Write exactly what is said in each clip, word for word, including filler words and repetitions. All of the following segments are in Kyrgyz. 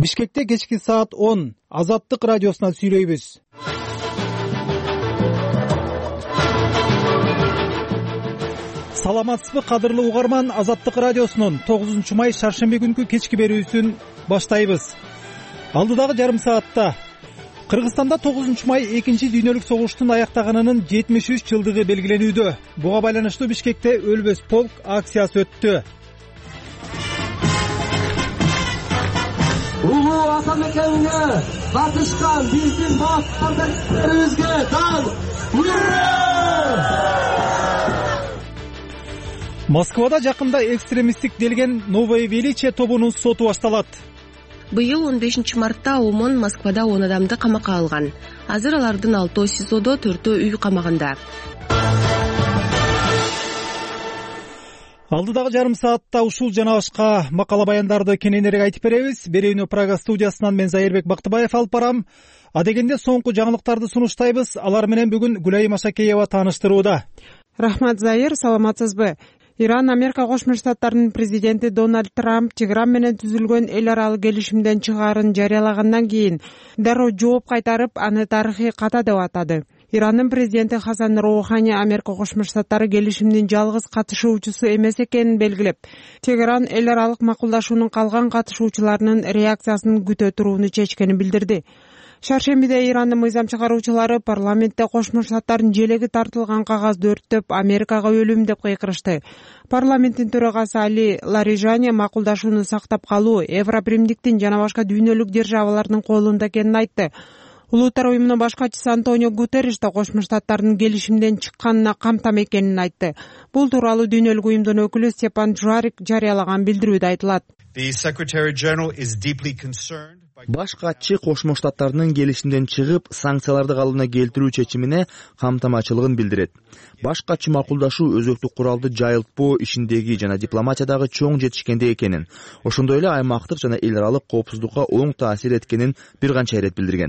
Бишкекте кечки саат он Азаттык радиосунан сүйлөйбүз. Саламатсызбы кадырлуу угарман, Азаттык радиосунун тогузунчу май шаршемби күнкү кечки берүүсүн баштайбыз. Алдыдагы жарым саатта Кыргызстанда тогузунчу май экинчи дүйнөлүк согуштун аяктаганынын жетимиш үч жылдыгы белгилениүүдө. Буга байланыштуу Бишкекте өлбөс полк акциясы өттү. Улуу ата мекенине катышкан биздин баш кардашыбызга дан Москвада жакында экстремисттик делген Новое Величие тобунун соту башталат. Быйыл он бешинчи мартта ОМОН Москвада он адамды камакка алган. Азыр алардын алтоо СИЗОдо, төртөө үй камагында. Алдыдагы жарым саатта ушул жана башка макала баяндарды кененирээк айтып беребиз. Берүүнү Прага студиясынан мен Зайырбек Бактыбаев алып барам. Адегенде соңку жаңылыктарды сунуштайбыз. Алар менен бүгүн Гүлай Машакеева тааныштырууда. Рахмат, Зайыр, саламатсызбы? Иран Америка Кошмо Штаттарынын президенти Дональд Трамп Тегеран менен түзүлгөн эл аралык келишимден чыгаарын жарыялагандан кийин дароо жооп кайтарып, аны тарыхый ката деп атады. Ирандын президенти Хасан Роухани Америка Кошмо Штаттары келишимдин жалгыз катышуучусу эмес экенин белгилеп, Тегеран эл аралык макулдашуунун калган катышуучуларынын реакциясын күтө турууну чечкенин билдирди. Шаршембиде Ирандын мыйзам чыгаруучулары парламентте Кошмо Штаттардын желеги тартылган кагазды өрттөп, Америкага өлүм деп кыйкырышты. Парламенттин төрагасы Али Ларижани макулдашууну сактап калуу Европримдиктин жана башка дүйнөлүк державалардын колунда экенин айтты. Улуттар уюмунун баш катчысы Антонио Гутерриш да Кошмо Штаттардын келишимден чыкканына камтам экенин айтты. Бул тууралуу дүйнөлүк уюмдун өкүлү Степан Джуарик жарыялаган билдирүүдө айтылат. Баш катчы Кошмо Штаттарынын келишимден чыгып, санкцияларды калыбына келтирүү чечимине камтамачылыгын билдирет. Баш катчы макулдашуу өзөктүк куралды жайылтпоо ишиндеги жана дипломатиядагы чоң жетишкендик экенин, ошондой эле аймактык жана эл аралык коопсуздукка оң таасир эткенин бир канча ирет билдирген.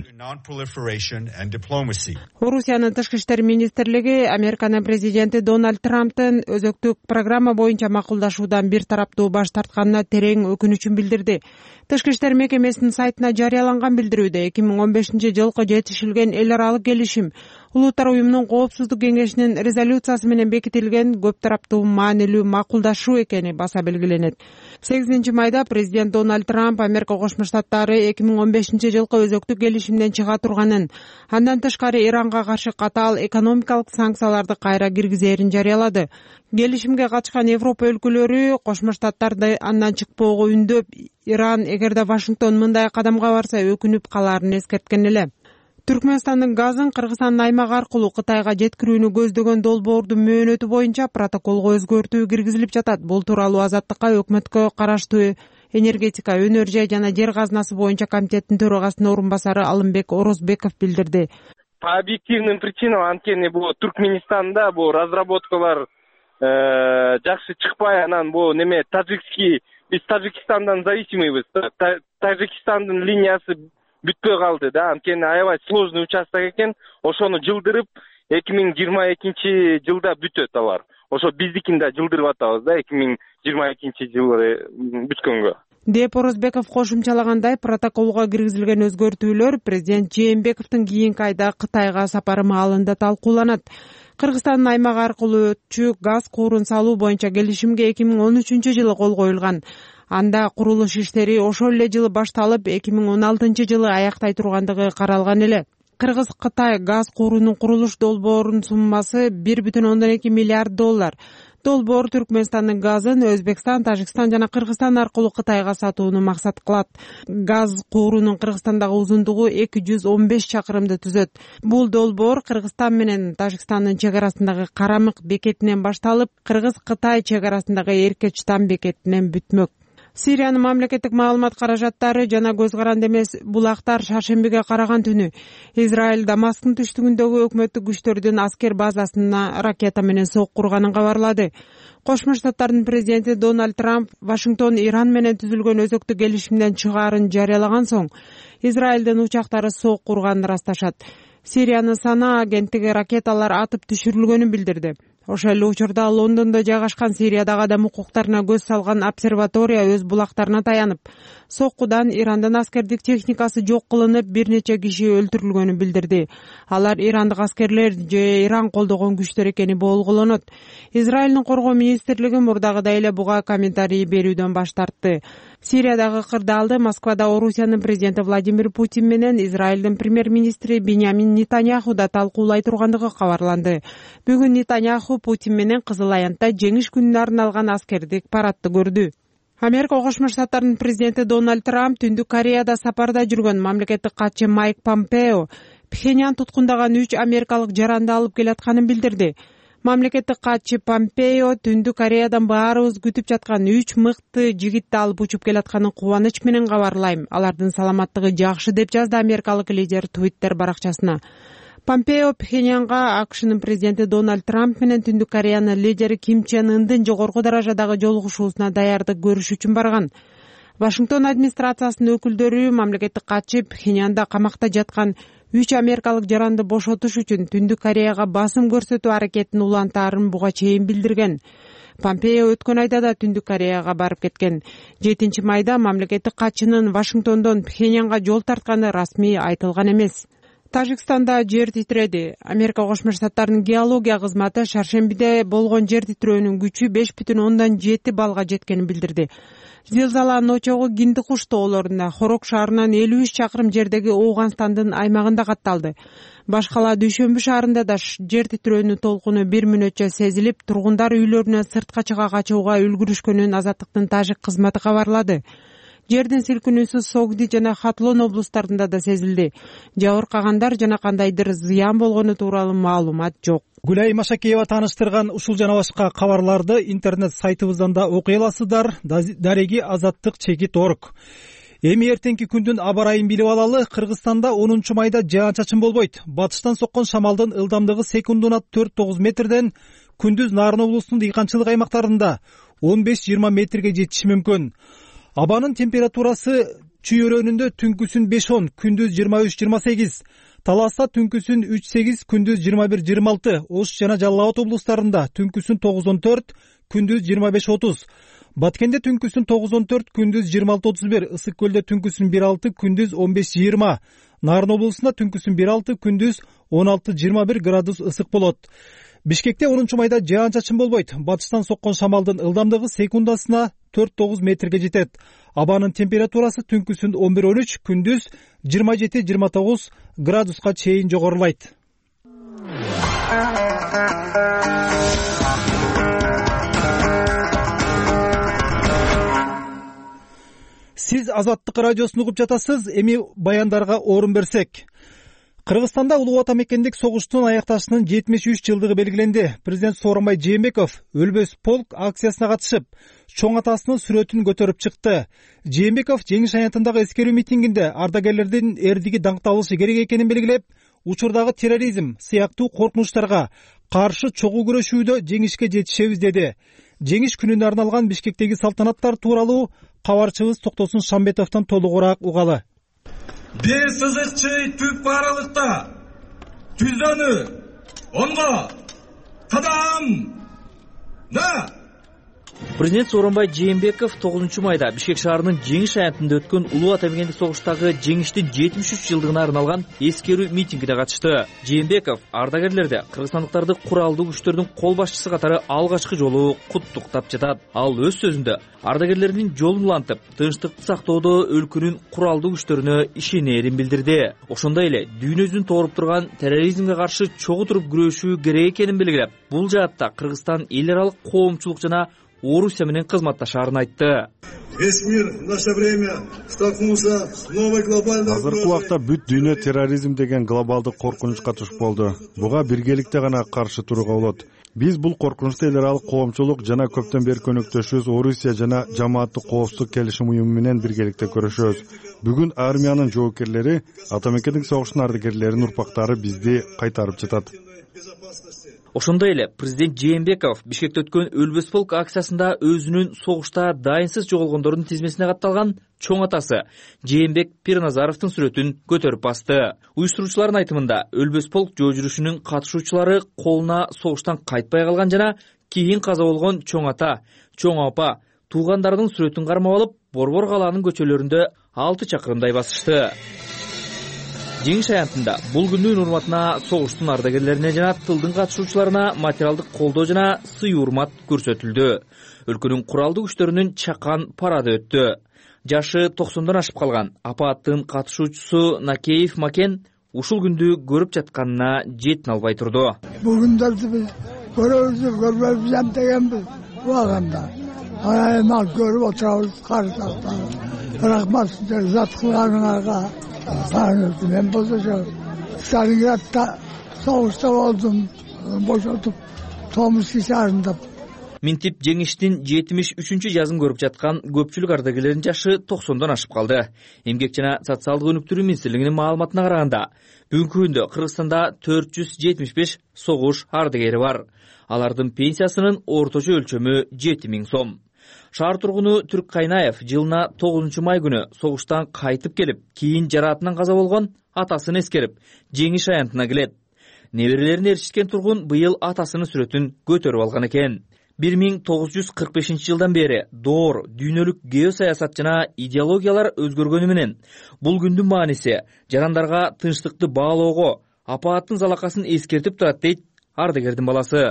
Орусиянын тышкы иштер министрлиги Американын президенти Дональд Трамптын өзөктүк программа боюнча макулдашуудан бир тараптуу баш тартканына терең өкүнүчүн билдирди. Тышкы иштер мекемесинин сайтына жарыяланган билдирүүдө эки миң он бешинчи жылкы жетишилген эл аралык келишим Улуттар уюмунун коопсуздук кеңешинин резолюциясы менен бекитилген көп тараптуу маанилүү макулдашуу экени баса белгиленет. сегизинчи майда президент Дональд Трамп Америка Кошмо Штаттары эки миң он бешинчи жылкы өзөктүк келишимден чыга турганын, андан тышкары Иранга каршы катаал экономикалык санкцияларды кайра киргизерин жарыялады. Келишимге катышкан Европа өлкөлөрү Кошмо Штаттарды андан чыкпоого үндөп, Иран эгерде Вашингтон мындай кадамга барса өкүнүп каларын эскерткен эле. Түркмөнстандын газын Кыргызстандын аймак аркылуу Кытайга жеткирүүнү көздөгөн долбоордун мөөнөтү боюнча протоколго өзгөртүү киргизилип жатат. Бул тууралуу Азаттыкка өкмөткө караштуу энергетика, өнөр-жай жана жер казынасы боюнча комитеттин төрагасынын орун басары Алымбек Орозбеков билдирди. По объективным причинам анткени бул Түркмөнстанда бул разработкалар жакшы чыкпай, анан бул неме тажикский, биз Тажикстандан зависимыйбыз. Тажикстандын линиясы бүтпөй калды да, анткени аябай сложный участок экен. Ошону жылдырып эки миң жыйырма экинчи жылда бүтөт алар. Ошо биздикин да жылдырып атабыз да эки миң жыйырма экинчи жылы бүткөнгө. Деп Орозбеков кошумчалагандай, протоколго киргизилген өзгөртүүлөр президент Жээнбековдун кийинки айда Кытайга сапары маалында талкууланат. Кыргызстандын аймак аркылуу өтчү газ куурун салуу боюнча келишимге эки миң он үчүнчү жылы кол коюлган. Анда курулуш иштери ошол эле жылы башталып, эки миң он алтынчы жылы аяктай тургандыгы каралган эле. Кыргыз-Кытай газ куурунун курулуш долбоорунун суммасы бир бүтүн ондон эки миллиард доллар. Долбоор Түркмөнстандын газын Өзбекстан, Тажикстан жана Кыргызстан аркылуу Кытайга сатууну максат кылат. Газ куурунун Кыргызстандагы узундугу эки жүз он беш чакырымды түзөт. Бул долбоор Кыргызстан менен Тажикстандын чек арасындагы Карамык бекетинен башталып, Кыргыз-Кытай чек арасындагы Эркечтан бекетинен бүтмөк. Сириянын мамлекеттик маалымат каражаттары жана көз каранды эмес булактар шаршембиге караган түнү Израиль Дамасктын түштүгүндөгү өкмөттүк күчтөрдүн аскер базасына ракета менен сок курганын кабарлады. Кошмо Штаттардын президенти Дональд Трамп Вашингтон Иран менен түзүлгөн өзөктүк келишимден чыгаарын жарыялаган соң Израилдин учактары сок курганын ырасташат. Сириянын Сана агенттиги ракеталар атып түшүрүлгөнүн билдирди. Ошол эле учурда Лондондо жайгашкан Сириядагы адам укуктарына көз салган обсерватория өз булактарына таянып, соккудан Ирандын аскердик техникасы жок кылынып, бир нече киши өлтүрүлгөнүн билдирди. Алар ирандык аскерлер же Иран колдогон күчтөр экени болгулонот. Израилдин коргоо министрлиги мурдагыдай эле буга комментарий берүүдөн баш тартты. Сириядагы кырдаалды Москвада Орусиянын президенти Владимир Путин менен Израилдин премьер-министри Биньямин Нетаньяху да талкуулай тургандыгы кабарланды. Бүгүн Нетаньяху Путин менен Кызыл Аянтта жеңиш күнүнө арналган аскердик парадты көрдү. Америка Кошмо Штаттарынын президенти Дональд Трамп Түндүк Кореяда сапарда жүргөн мамлекеттик катчы Майк Помпео Пхеньян туткундаган үч америкалык жаранды алып келатканын билдирди. Мамлекеттик катчы Помпео Түндүк Кореядан баарыбыз күтүп жаткан үч мыкты жигитти алып учуп келатканын кубаныч менен кабарлайм. Алардын саламаттыгы жакшы, деп жазды америкалык лидер Twitter баракчасына. Помпео Пхеньянга АКШнын президенти Дональд Трамп менен Түндүк Кореянын лидери Ким Чен Ындын жогорку даражадагы жолугушуусуна даярдык көрүш үчүн барган. Вашингтон администрациясынын өкүлдөрү мамлекеттик катчы Пхеньянда камакта жаткан үч америкалык жаранды бошотуш үчүн Түндүк Кореяга басым көрсөтүү аракетин улантаарын буга чейин билдирген. Помпео өткөн айда да Түндүк Кореяга барып кеткен. жетинчи майда мамлекеттик катчынын Вашингтондон Пхеньянга жол тартканы расмий айтылган эмес. Тажикстанда жер титиреди. Америка Кошмо Штаттарынын геология кызматы шаршембиде болгон жер титирөөнүн күчү беш бүтүн ондон жети баллга жеткенин билдирди. Зилзаланын очогу Гиндикуш тоолорунда, Хорок шаарынан элүү үч чакырым жердеги Ооганстандын аймагында катталды. Башкала Дүйшөмбү шаарында да жер титирөөнүн толкуну бир мүнөтчө сезилип, тургундар үйлөрүнө сыртка чыга качууга үлгүрүшкөнүн Азаттыктын тажик кызматы кабарлады. Жердин силкинүүсү Согди жана Хатлон облустарында да сезилди. Жабыркагандар жана кандайдыр зыян болгону тууралуу маалымат жок. Гүлай Машакеева тааныштырган ушул жана башка кабарларды интернет сайтыбыздан да окуй аласыздар. Дареги Азаттык чекит точка орг. Эми эртеңки күндүн аба ырайын билип алалы. Кыргызстанда онунчу майда жаан-чачын болбойт. Батыштан соккон шамалдын ылдамдыгы секундуна төрт тогуз метрден, күндүз Нарын облусунун дыйканчылык аймактарында он беш жыйырма метрге жетиши мүмкүн. Абанын температурасы чүйөрөнүндө түнкүсүн беш он, күндүз жыйырма үч жыйырма сегиз, Таласта түнкүсүн үч сегиз, күндүз жыйырма бир жыйырма алты, Ош жана Жалал Абад облустарында түнкүсүн тогуз он төрт, күндүз жыйырма беш отуз, Баткенде түнкүсүн тогуз он төрт, күндүз жыйырма алты отуз бир, Ысык көлдө түнкүсүн бир алты, күндүз он беш жыйырма, Нарын облусунда түнкүсүн бир алты, күндүз он алты жыйырма бир градус ысык болот. Бишкекте онунчу майда жаан-чачын болбойт. Батыштан соккон шамалдын ылдамдыгы секундасына төрт тогуз метрге жетет. Абанын температурасы түнкүсүн он бир он үч, күндүз жыйырма жети жыйырма тогуз градуска чейин жогорулайт. Сиз Азаттык радиосун угуп жатасыз. Эми баяндарга орун берсек. Кыргызстанда Улуу Ата мекендик согуштун аякташынын жетимиш үч жылдыгы белгиленди. Президент Сооронбай Жээнбеков Өлбөс полк акциясына катышып, чоң атасынын сүрөтүн көтөрүп чыкты. Жээнбеков жеңиш аянтындагы эскерүү митингинде ардагерлердин эрдиги даңкталышы керек экенин белгилеп, учурдагы терроризм сыяктуу коркунучтарга каршы чогуу күрөшүүдө жеңишке жетишебиз деди. Жеңиш күнүнө арналган Бишкектеги салтанаттар тууралуу кабарчыбыз Токтосун Шамбетовдон толугураак угалы. Бир сызыкчы түп аралыкта түздөнү онго кадам да. Президент Сооронбай Жээнбеков тогузунчу майда Бишкек шаарынын Жеңиш аянтында өткөн Улуу Ата мекендик согуштагы жеңиштин жетимиш үч жылдыгына арналган эскерүү митингине катышты. Жээнбеков ардагерлерди кыргызстандыктарды куралдуу күчтөрдүн кол башчысы катары алгачкы жолу куттуктап жатат. Ал өз сөзүндө ардагерлердин жолун улантып, тынчтыкты сактоодо өлкөнүн куралдуу күчтөрүнө ишенерин билдирди. Ошондой эле дүйнөдүн тооруп турган терроризмге каршы чогуу туруп күрөшүү керек экенин белгилеп, бул жаатта Кыргызстан эл аралык коомчулук жана Орусия менен кызматташаарын айтты. Весь мир в наше время столкнулся с новой глобальной угрозой. Азыркы убакта бүт дүйнө терроризм деген глобалдык коркунучка туш болду. Буга биргеликте гана каршы турууга болот. Биз бул коркунучту эл аралык коомчулук жана көптөн бери өнөктөшүбүз Орусия жана жамааттык коопсуздук келишим уюму менен биргеликте көрүшөбүз. Бүгүн армиянын жоокерлери, ата мекендик согуштун ардагерлеринин урпактары бизди кайтарып жатат. безопасности. Ошондой эле президент Жээнбеков Бишкекте өткөн Өлбөс полк акциясында өзүнүн согушта дайынсыз жоголгондордун тизмесине катталган чоң атасы Жээнбек Пирназаровдун сүрөтүн көтөрүп басты. Уюштуруучулардын айтымында Өлбөс полк жөө жүрүшүнүн катышуучулары колуна согуштан кайтпай калган жана кийин каза болгон чоң ата, чоң апа, туугандарынын сүрөтүн кармап алып, Борбор калаанын көчөлөрүндө алты чакырымдай басышты. Жеңиш аянтында бул күндүн урматына согуштун ардагерлерине жана тылдын катышуучуларына материалдык колдоо жана сый урмат көрсөтүлдү. Өлкөнүн куралдуу күчтөрүнүн чакан парады өттү. Жашы токсондон ашып калган апааттын катышуучусу Накеев Макен ушул күндү көрүп жатканына жетин албай турду. Бул күндөрдү биз көрөбүз, көрбөйбүз дегенбиз. Убагында айма көрүп отурабыз каршылыкта. Рахмат сиздер зат кылганыңарга. Мен болсо Сталинградда согушта болдум, бошотуп Томский шаарында. Минтип жеңиштин жетимиш үчүнчү жазын көрүп жаткан көпчүлүк ардагерлердин жашы токсондон ашып калды. Эмгек жана социалдык өнүктүрүү министрлигинин маалыматына караганда, бүгүнкү күндө Кыргызстанда төрт жүз жетимиш беш согуш ардагери бар. Алардын пенсиясынын орточо өлчөмү жети миң сом. Шаар тургуну Түрк Кайнаев жылына тогузунчу май күнү согуштан кайтып келип, кийин жараатынан каза болгон атасын эскерип, жеңиш аянтына келет. Неберелерин ээрчиткен тургун быйыл атасынын сүрөтүн көтөрүп алган экен. бир миң тогуз жүз кырк бешинчи жылдан бери доор, дүйнөлүк геосаясат жана идеологиялар өзгөргөнү менен бул күндүн мааниси жарандарга тынчтыкты баалоого, апааттын залакасын эскертип турат дейт ардагердин баласы.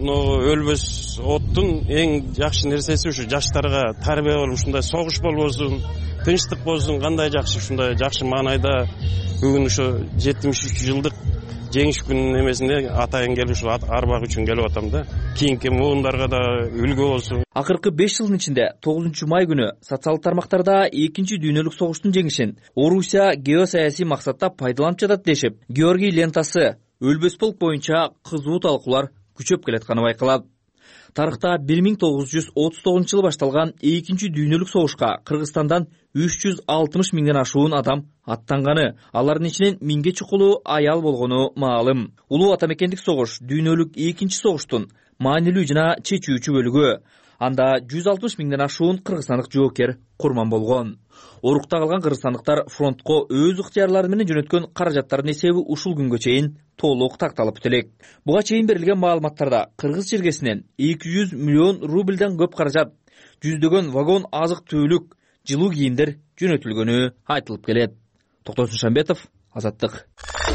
Өлбөс оттун эң жакшы нерсеси ушу жаштарга тарбия болуп ушундай согуш болбосун, тынчтык болсун, кандай жакшы ушундай жакшы маанайда бүгүн ошо жетимиш үч жылдык жеңиш күнүнүн эмесинде атайын келип ушул арбак үчүн келип атам да. Кийинки муундарга да үлгү болсун. Акыркы беш жылдын ичинде тогузунчу май күнү социалдык тармактарда экинчи дүйнөлүк согуштун жеңишин Орусия геосаясий максатта пайдаланып жатат дешип, Георгий лентасы Өлбөс полк боюнча кызуу талкуулар күчөп келатканы байкалат. Тарыхта бир миң тогуз жүз отуз тогузунчу жылы башталган экинчи дүйнөлүк согушка Кыргызстандан үч жүз алтымыш миңден ашуун адам аттанганы, алардын ичинен миңге чукулу аял болгону маалым. Улуу ата мекендик согуш дүйнөлүк экинчи согуштун маанилүү жана чечүүчү бөлүгү. Анда жүз алтымыш миңден ашуун кыргызстандык жоокер курман болгон. Орукта калган кыргызстандыктар фронтко өз ыктыярлары менен жөнөткөн каражаттардын эсеби ушул күнгө чейин толук такталып элек. Буга чейин берилген маалыматтарда кыргыз чиркесинен эки жүз миллион рубльден көп каражат, жүздөгөн вагон азык-түлүк, жылуу кийимдер жөнөтүлгөнү айтылып келет. Токтосун Шамбетов, Азаттык.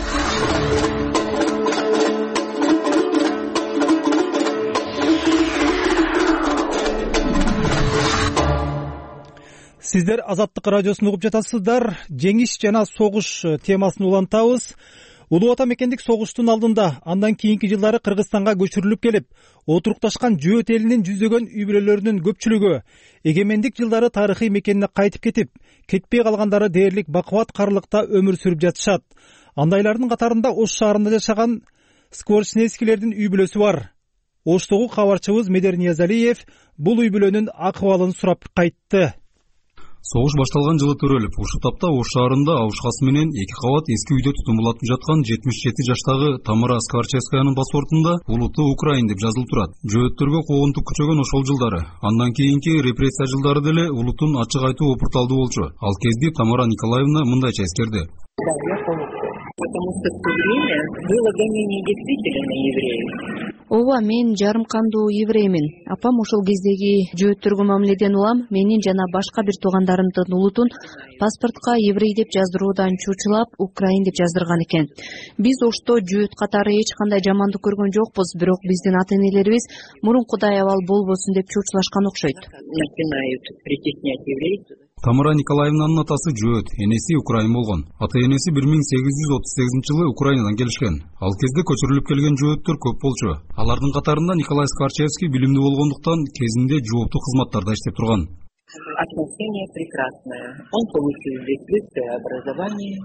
Сиздер Азаттык радиосун угуп жатасыздар. Жеңиш жана согуш темасын улантабыз. Улуу ата мекендик согуштун алдында андан кийинки жылдары Кыргызстанга көчүрүлүп келип, отурукташкан жөөт элинин жүздөгөн үй бүлөлөрүнүн көпчүлүгү эгемендик жылдары тарыхый мекенине кайтып кетип, кетпей калгандары дээрлик бакубат карлыкта өмүр сүрүп жатышат. Андайлардын катарында Ош шаарында жашаган Скворечневскийлердин үй бүлөсү бар. Оштогу кабарчыбыз Медер Ниязалиев бул үй бүлөнүн акыбалын сурап кайтты. Согуш башталган жылы төрөлүп, ушул тапта Ош шаарында абушкасы менен эки кабат эски үйдө түтүн булатып жаткан жетимиш жети жаштагы Тамара Скворчевскаянын паспортунда улуттуу Украин деп жазылып турат. Жөөттөргө куугунтук күчөгөн ошол жылдары. Андан кийинки репрессия жылдары деле улуттун ачык айтуу опурталдуу болчу. Ал кезде Тамара Николаевна мындайча эскерди. Потому что в то время было гонение действительно на евреев. Ооба, мен жарым кандуу евреймин. Апам ошол кездеги жөөттөргө мамиледен улам менин жана башка бир туугандарымдын улутун паспортко еврей деп жаздыруудан чучулап, Украин деп жаздырган экен. Биз Ошто жөөт катары эч кандай жамандык көргөн жокпуз, бирок биздин ата-энелерибиз мурункудай абал болбосун деп чучулашкан окшойт. Начинают притеснять евреев. Тамара Николаевнанын атасы жөөт, энеси Украин болгон. Ата-энеси бир миң сегиз жүз отуз сегизинчи жылы Украинадан келишкен. Ал кезде көчүрүлүп келген жөөттөр көп болчу. Алардын катарында Николай Скворчевский билимдүү болгондуктан кезинде жооптуу кызматтарда иштеп турган. Отношение прекрасное. Он получил здесь высшее образование.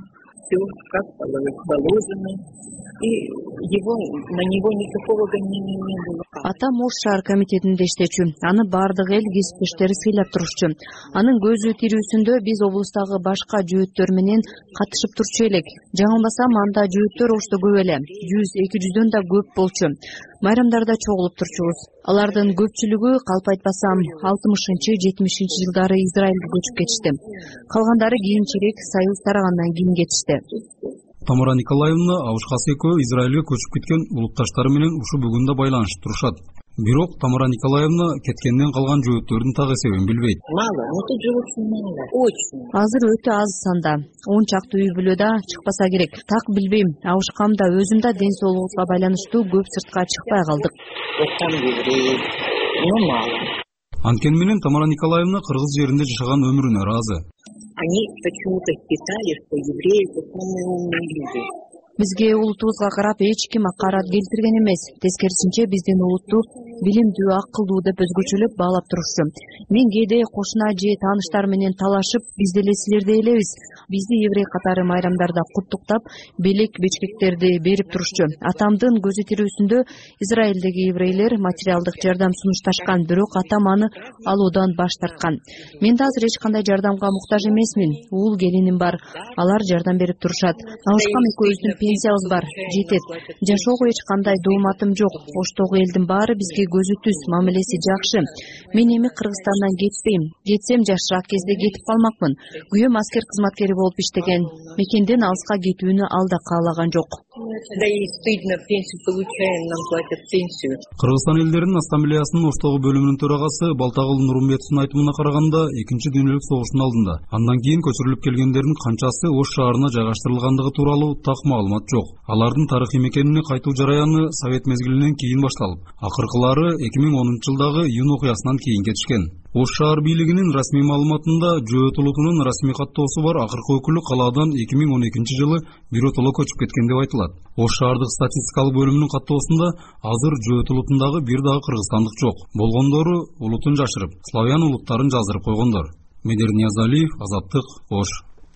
все как положено, и его, на него никакого гонения не было. Атам Ош шаар комитетинде иштечү. Аны бардык эл кесиптештери сыйлап турушчу. Анын көзү тирүүсүндө биз облустагы башка жөөттөр менен катышып турчу элек. Жаңылбасам, анда жөөттөр Ошто көп эле. жүз эки жүздөн да көп болчу. Майрамдарда чогулуп турчубуз. Алардын көпчүлүгү, калп айтпасам, алтымышынчы жетимишинчи жылдары Израилге көчүп кетишти. Калгандары кийинчерээк Союз тарагандан кийин кетишти. Тамара Николаевна Аушхас экөө Израилге көчүп кеткен улутташтары менен ушу бүгүндө байланышып турушат. Бирок Тамара Николаевна кеткенден калган жөөттөрдүн так эсебин билбейт. Мало, но тут живут мало, очень. Азыр өтө аз санда. он чакты үй бүлө да чыкпаса керек. Так билбейм. Аушкам да, өзүм да ден соолугубузга байланыштуу көп сыртка чыкпай калдык. Там евреи, но мало. Анткени менен Тамара Николаевна кыргыз жеринде жашаган өмүрүнө ыраазы. Они почему-то считали, что евреи это самые умные люди. Бизге улутубузга карап эч ким акарат келтирген эмес. Тескерисинче биздин улутту билимдүү, акылдуу деп өзгөчөлөп баалап турушчу. Мен кээде кошуна же тааныштар менен талашып, биз деле силердей элебиз. Бизди еврей катары майрамдарда куттуктап, белек бечкектерди берип турушчу. Атамдын көзү тирүүсүндө Израилдеги еврейлер материалдык жардам сунушташкан, бирок атам аны алуудан баш тарткан. Мен да азыр эч кандай жардамга муктаж эмесмин. Уул келиним бар, алар жардам берип турушат. Аушкам экөөбүздүн пенсиябыз бар, жетет. Жашоого эч кандай дооматым жок. Оштогу элдин баары бизге көзү түз, мамилеси жакшы. Мен эми Кыргызстандан кетпейм. Кетсем жашыраак кезде кетип калмакмын. Күйөөм аскер кызматкери болуп иштеген. Мекенден алыска кетүүнү ал да каалаган жок. Да и стыдно, пенсию получаем, нам платят пенсию. Кыргызстан элдеринин ассамблеясынын Оштогу бөлүмүнүн төрагасы Балтагул Нурумбетовдун айтымына караганда, экинчи дүйнөлүк согуштун алдында андан кийин көчүрүлүп келгендердин канчасы Ош шаарына жайгаштырылгандыгы тууралуу так маалымат жок. Алардын тарыхый мекенине кайтуу жараяны Совет мезгилинен кийин башталып, акыркылары эки миң онунчу жылдагы июнь окуясынан кийин кетишкен. Ош шаар бийлигинин расмий маалыматында жөөт улутунун расмий каттоосу бар акыркы өкүлү калаадан эки миң он экинчи жылы биротоло көчүп кеткен деп айтылат. Ош шаардык статистикалык бөлүмүнүн каттоосунда азыр жөөт улутундагы бир дагы кыргызстандык жок. Болгондору улутун жашырып, славян улуттарын жаздырып койгондор. Медер Ниязалиев, Азаттык, Ош.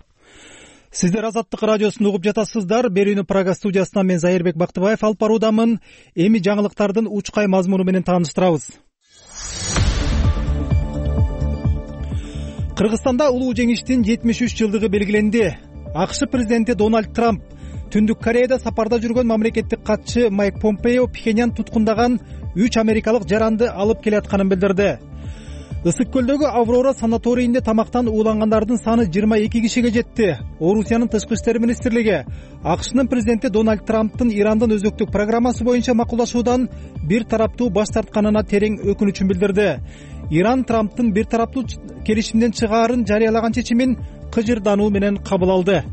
Сиздер Азаттык радиосун угуп жатасыздар. Берүүнү Прага студиясынан мен Зайырбек Бактыбаев алып баруудамын. Эми жаңылыктардын учкай мазмуну менен тааныштырабыз. Кыргызстанда улуу жеңиштин жетимиш үч жылдыгы белгиленди. АКШ президенти Дональд Трамп Түндүк Кореяда сапарда жүргөн мамлекеттик катчы Майк Помпео Пхеньян туткундаган үч америкалык жаранды алып келатканын билдирди. Ысык көлдөгү Аврора санаторийинде тамактан уулангандардын саны жыйырма эки кишиге жетти. Орусиянын тышкы иштер министрлиги АКШнын президенти Дональд Трамптын Ирандын өзөктүк программасы боюнча макулдашуудан бир тараптуу баш тартканына терең өкүнүчүн билдирди. Иран Трамптын бир тараптуу келишимден чыгаарын жарыялаган чечимин кыжырдануу менен кабыл алды.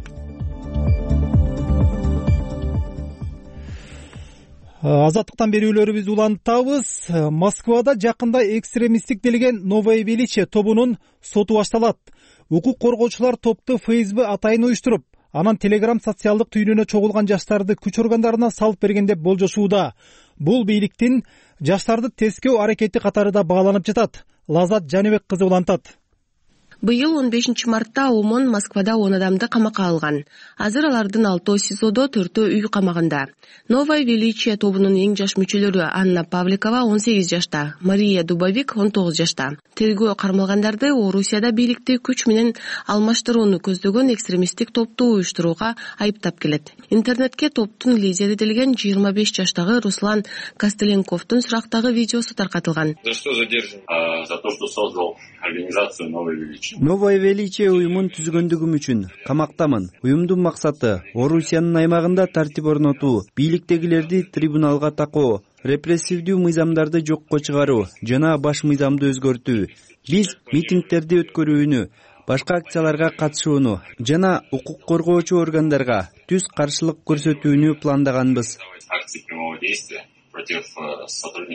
Азаттыктан берүүлөрүбүз улантабыз. Москвада жакында экстремисттик делген Новое Величие тобунун соту башталат. Укук коргоочулар топту ФСБ атайын уюштуруп, анан Telegram социалдык түйүнүнө чогулган жаштарды күч органдарына салып берген деп болжошууда. Бул бийликтин жаштарды тескөө аракети катары да бааланып жатат. Лазат Жаныбек кызы улантат. Быйыл он бешинчи мартта ОМОН Москвада он адамды камакка алган. Азыр алардын алтоо СИЗОдо, төртөө үй камагында. Новое Величие тобунун эң жаш мүчөлөрү Анна Павликова он сегиз жашта, Мария Дубовик он тогуз жашта. Тергөө кармалгандарды Орусияда бийликти күч менен алмаштырууну көздөгөн экстремисттик топту уюштурууга айыптап келет. Интернетке топтун лидери делген жыйырма беш жаштагы Руслан Костеленковдун сурактагы видеосу таркатылган. За что задержан? За то, что создал организацию Новое Величие. Новое Величие уюмун түзгөндүгүм үчүн камактамын. Уюмдун максаты Орусиянын аймагында тартип орнотуу, бийликтегилерди трибуналга такоо, репрессивдүү мыйзамдарды жокко чыгаруу жана баш мыйзамды өзгөртүү. Биз митингдерди өткөрүүнү, башка акцияларга катышууну жана укук коргоочу органдарга түз каршылык көрсөтүүнү пландаганбыз. Акции прямого действия против сотрудников правоохранительных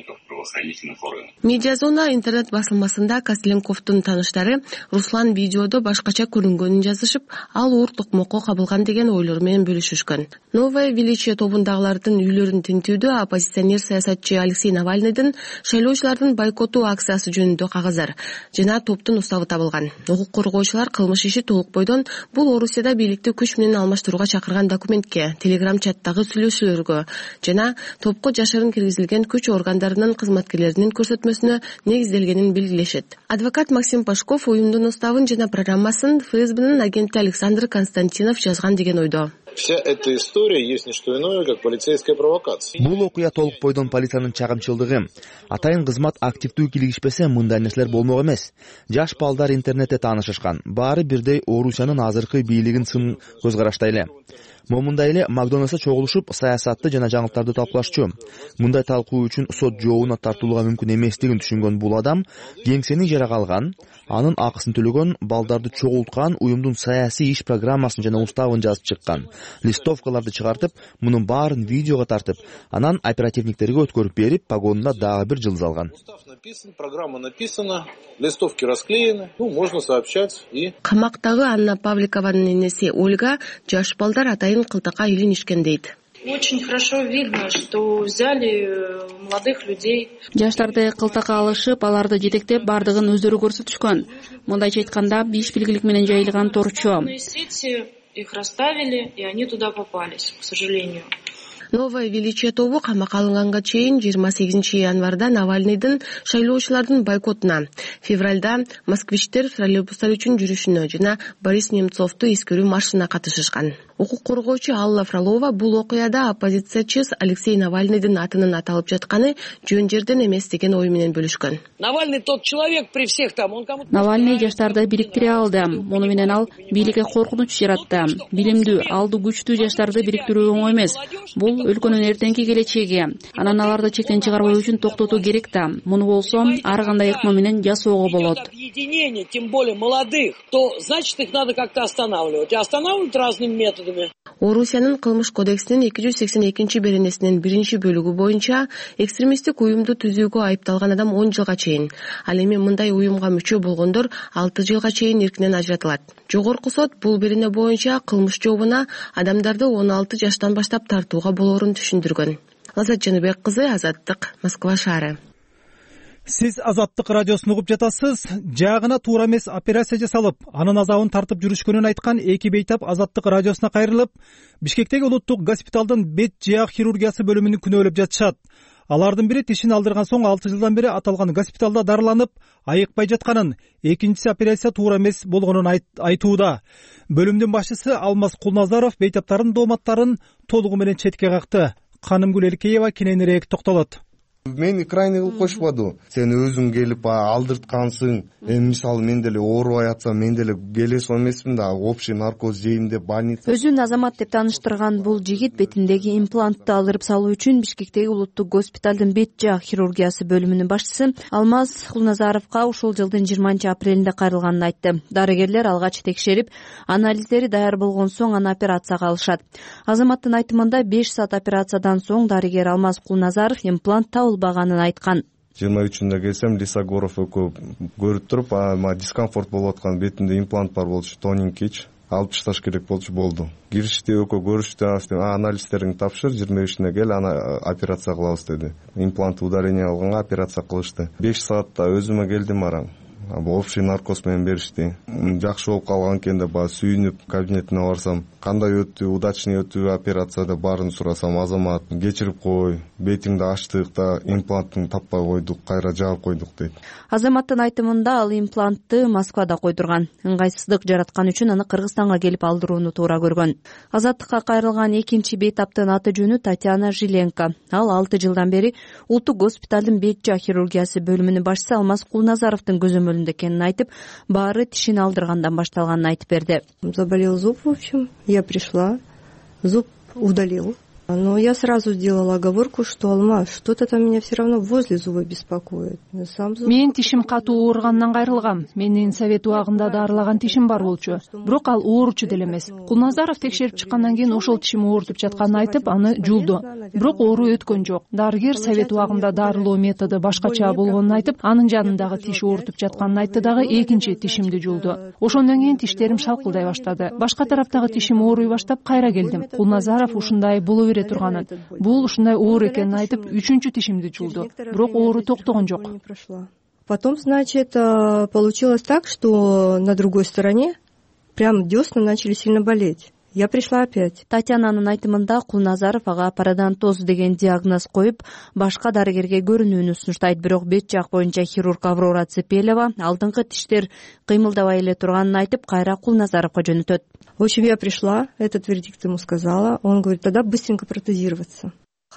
правоохранительных органов. Медиазона интернет басылмасында Костеленковдун тааныштары Руслан видеодо башкача көрүнгөнүн жазышып, ал оор токмокко кабылган деген ойлор менен бөлүшүшкөн. Новое величие тобундагылардын үйлөрүн тинтүүдө оппозиционер саясатчы Алексей Навальныйдын шайлоочулардын бойкоту акциясы жөнүндө кагаздар жана топтун уставы табылган. Укук коргоочулар кылмыш иши толук бойдон бул Орусияда бийликти күч менен алмаштырууга чакырган документке, телеграм чаттагы сүйлөшүүлөргө жана топко жашырын киргизилген күч органдарынын кызматкерлеринин көрсөтмөсүнө негизделгенин белгилешет. Адвокат Максим Пашков уюмдун уставын жана программасын ФСБнын агенти Александр Константинов жазган деген ойдо. Вся эта история есть не что иное, как полицейская провокация. Бул окуя толук бойдон полициянын чагымчылдыгы. Атайын кызмат активдүү килигишпесе мындай нерселер болмок эмес. Жаш балдар интернетте таанышышкан. Баары бирдей Орусиянын азыркы бийлигин сын көз караштай эле. Момундай эле Макдональдста чогулушуп, саясатты жана жаңылыктарды талкуулашчу. Мындай талкуу үчүн сот жообуна тартуулууга мүмкүн эместигин түшүнгөн бул адам кеңсени ижарага алган, анын акысын төлөгөн, балдарды чогулткан, уюмдун саясий иш программасын жана уставын жазып чыккан. Листовкаларды чыгартып, мунун баарын видеого тартып, анан оперативниктерге өткөрүп берип, погонуна дагы бир жылдыз алган. Программа написана, листовки расклеены, ну, можно сообщать и... Камактагы Анна Павликованын энеси Ольга жаш балдар атайын кылтакка илинишкен дейт. Очень хорошо видно, что взяли молодых людей. Жаштарды кылтакка алышып, аларды жетектеп, бардыгын өздөрү көрсөтүшкөн. Мындайча айтканда, беш белгилик менен жайылган торчо. Сети их расставили, и они туда попались, к сожалению. Новое величие тобу камакка алынганга чейин жыйырма сегизинчи январда Навальныйдын шайлоочулардын бойкотуна, февралда москвичтер троллейбустар үчүн жүрүшүнө жана Борис Немцовду эскерүү маршына катышышкан. Укук коргоочу Алла Фролова бул окуяда оппозициячы Алексей Навальныйдын атынын аталып жатканы жөн жерден эмес деген ой менен бөлүшкөн. Навальный тот человек при всех там, он кому-то... Навальный жаштарды бириктире алды. Муну менен ал бийликке коркунуч жаратты. Билимдүү, алды күчтүү жаштарды бириктирүү оңой эмес. Бул өлкөнүн эртеңки келечеги. Анан аларды чектен чыгарбоо үчүн токтотуу керек да. Муну болсо ар кандай ыкма менен жасоого болот. Объединение, тем более молодых, то значит их надо как-то останавливать. И останавливать разными методами. Орусиянын кылмыш кодексинин эки жүз сексен экинчи беренесинин биринчи бөлүгү боюнча экстремисттик уюмду түзүүгө айыпталган адам он жылга чейин, ал эми мындай уюмга мүчө болгондор алты жылга чейин эркинен ажыратылат. Жогорку сот бул берене боюнча кылмыш жообуна адамдарды он алты жаштан баштап тартууга болоорун түшүндүргөн. Азат Жаныбек кызы, Азаттык, Москва шаары. Сиз Азаттык радиосун угуп жатасыз. Жаагына туура эмес операция жасалып, анын азабын тартып жүрүшкөнүн айткан эки бейтап Азаттык радиосуна кайрылып, Бишкектеги улуттук госпиталдын бет жаак хирургиясы бөлүмүн күнөөлөп жатышат. Алардын бири тишин алдырган соң алты жылдан бери аталган госпиталда дарыланып, айыкпай жатканын, экинчиси операция туура эмес болгонун айтууда. Бөлүмдүн башчысы Алмаз Кулназаров бейтаптардын дооматтарын толугу менен четке какты. Канымгүл Элкеева кененирээк токтолот. Мени крайне кылып койшупаду. Сен өзүң келип алдырткансың. Эми мисалы мен деле оорубай атсам, мен деле келесип эмесмин да, общий наркоз жейм деп больница. Өзүн азамат деп тааныштырган бул жигит бетиндеги имплантты алдырып салуу үчүн Бишкектеги улуттук госпиталдын бет жаак хирургиясы бөлүмүнүн башчысы Алмаз Кулназаровго ушул жылдын жыйырманчы апрелинде кайрылганын айтты. Дарыгерлер алгач текшерип, анализдери даяр болгон соң аны операцияга алышат. Азаматтын айтымында беш саат операциядан соң дарыгер Алмаз Кулназаров имплант табылбаганын айткан. жыйырма үчүндө келсем, Лисагоров экөө көрүп туруп, ама дискомфорт болуп аткан, бетинде имплант бар болчу, тоненький, алып ташташ керек болчу, болду. Киришти, экөө көрүштү, анализтериңди тапшыр, жыйырма үчүнө кел, аны операция кылабыз деди. Имплант удаление алганга операция кылышты. беш саатта өзүмө келдим араң. Общий наркоз менен беришти. Жакшы болуп калган экен деп сүйүнүп кабинетине барсам, кандай өттү, удачный өттү операция деп баарын сурасам, азамат кечирип кой, бетиңди ачтык да, импланттын таппай койдук, кайра жаап койдук дейт. Азаматтын айтымында ал имплантты Москвада койдурган. Ыңгайсыздык жараткан үчүн аны Кыргызстанга келип алдырууну туура көргөн. Азаттыкка кайрылган экинчи бейтаптын аты жөнү Татьяна Жиленко. Ал алты жылдан бери улуттук госпиталдын бет жаак хирургиясы бөлүмүнүн башчысы Алмаз Кулназаровдун көзөмөлүндө экенин айтып, баары тишин алдыргандан башталганын айтып берди. Заболел зуб, в общем. Я пришла, зуб удалил. Но я сразу сделала оговорку, что Алмаз, что-то там меня все равно возле зуба беспокоит. Мен тишим катуу ооругандан кайрылгам. Менин совет убагында дарылаган тишим бар болчу. Бирок ал ооручу деле эмес. Кулназаров текшерип чыккандан кийин ошол тишим оорутуп жатканын айтып, аны жулду. Бирок оору өткөн жок. Дарыгер совет убагында дарылоо методу башкача болгонун айтып, анын жанындагы тиш оорутуп жатканын айтты дагы экинчи тишимди жулду. Ошондон кийин тиштерим шалкылдай баштады. Башка тараптагы тишим ооруй баштап кайра келдим. Кулназаров ушундай боло бере турганын, бул ушундай оор экенин айтып, үчүнчү тишимди жулду. Бирок оору токтогон жок. Потом, значит, получилось так, что на другой стороне прям десна начали сильно болеть. Я пришла опять. Татьянанын айтымында Кулназаров ага пародонтоз деген диагноз коюп, башка дарыгерге көрүнүүнү сунуштайт. Бирок бет жак боюнча хирург Аврора Цепелева алдыңкы тиштер кыймылдабай эле турганын айтып, кайра Кулназаровго жөнөтөт. В общем, я пришла, этот вердикт ему сказала. Он говорит, тогда быстренько протезироваться.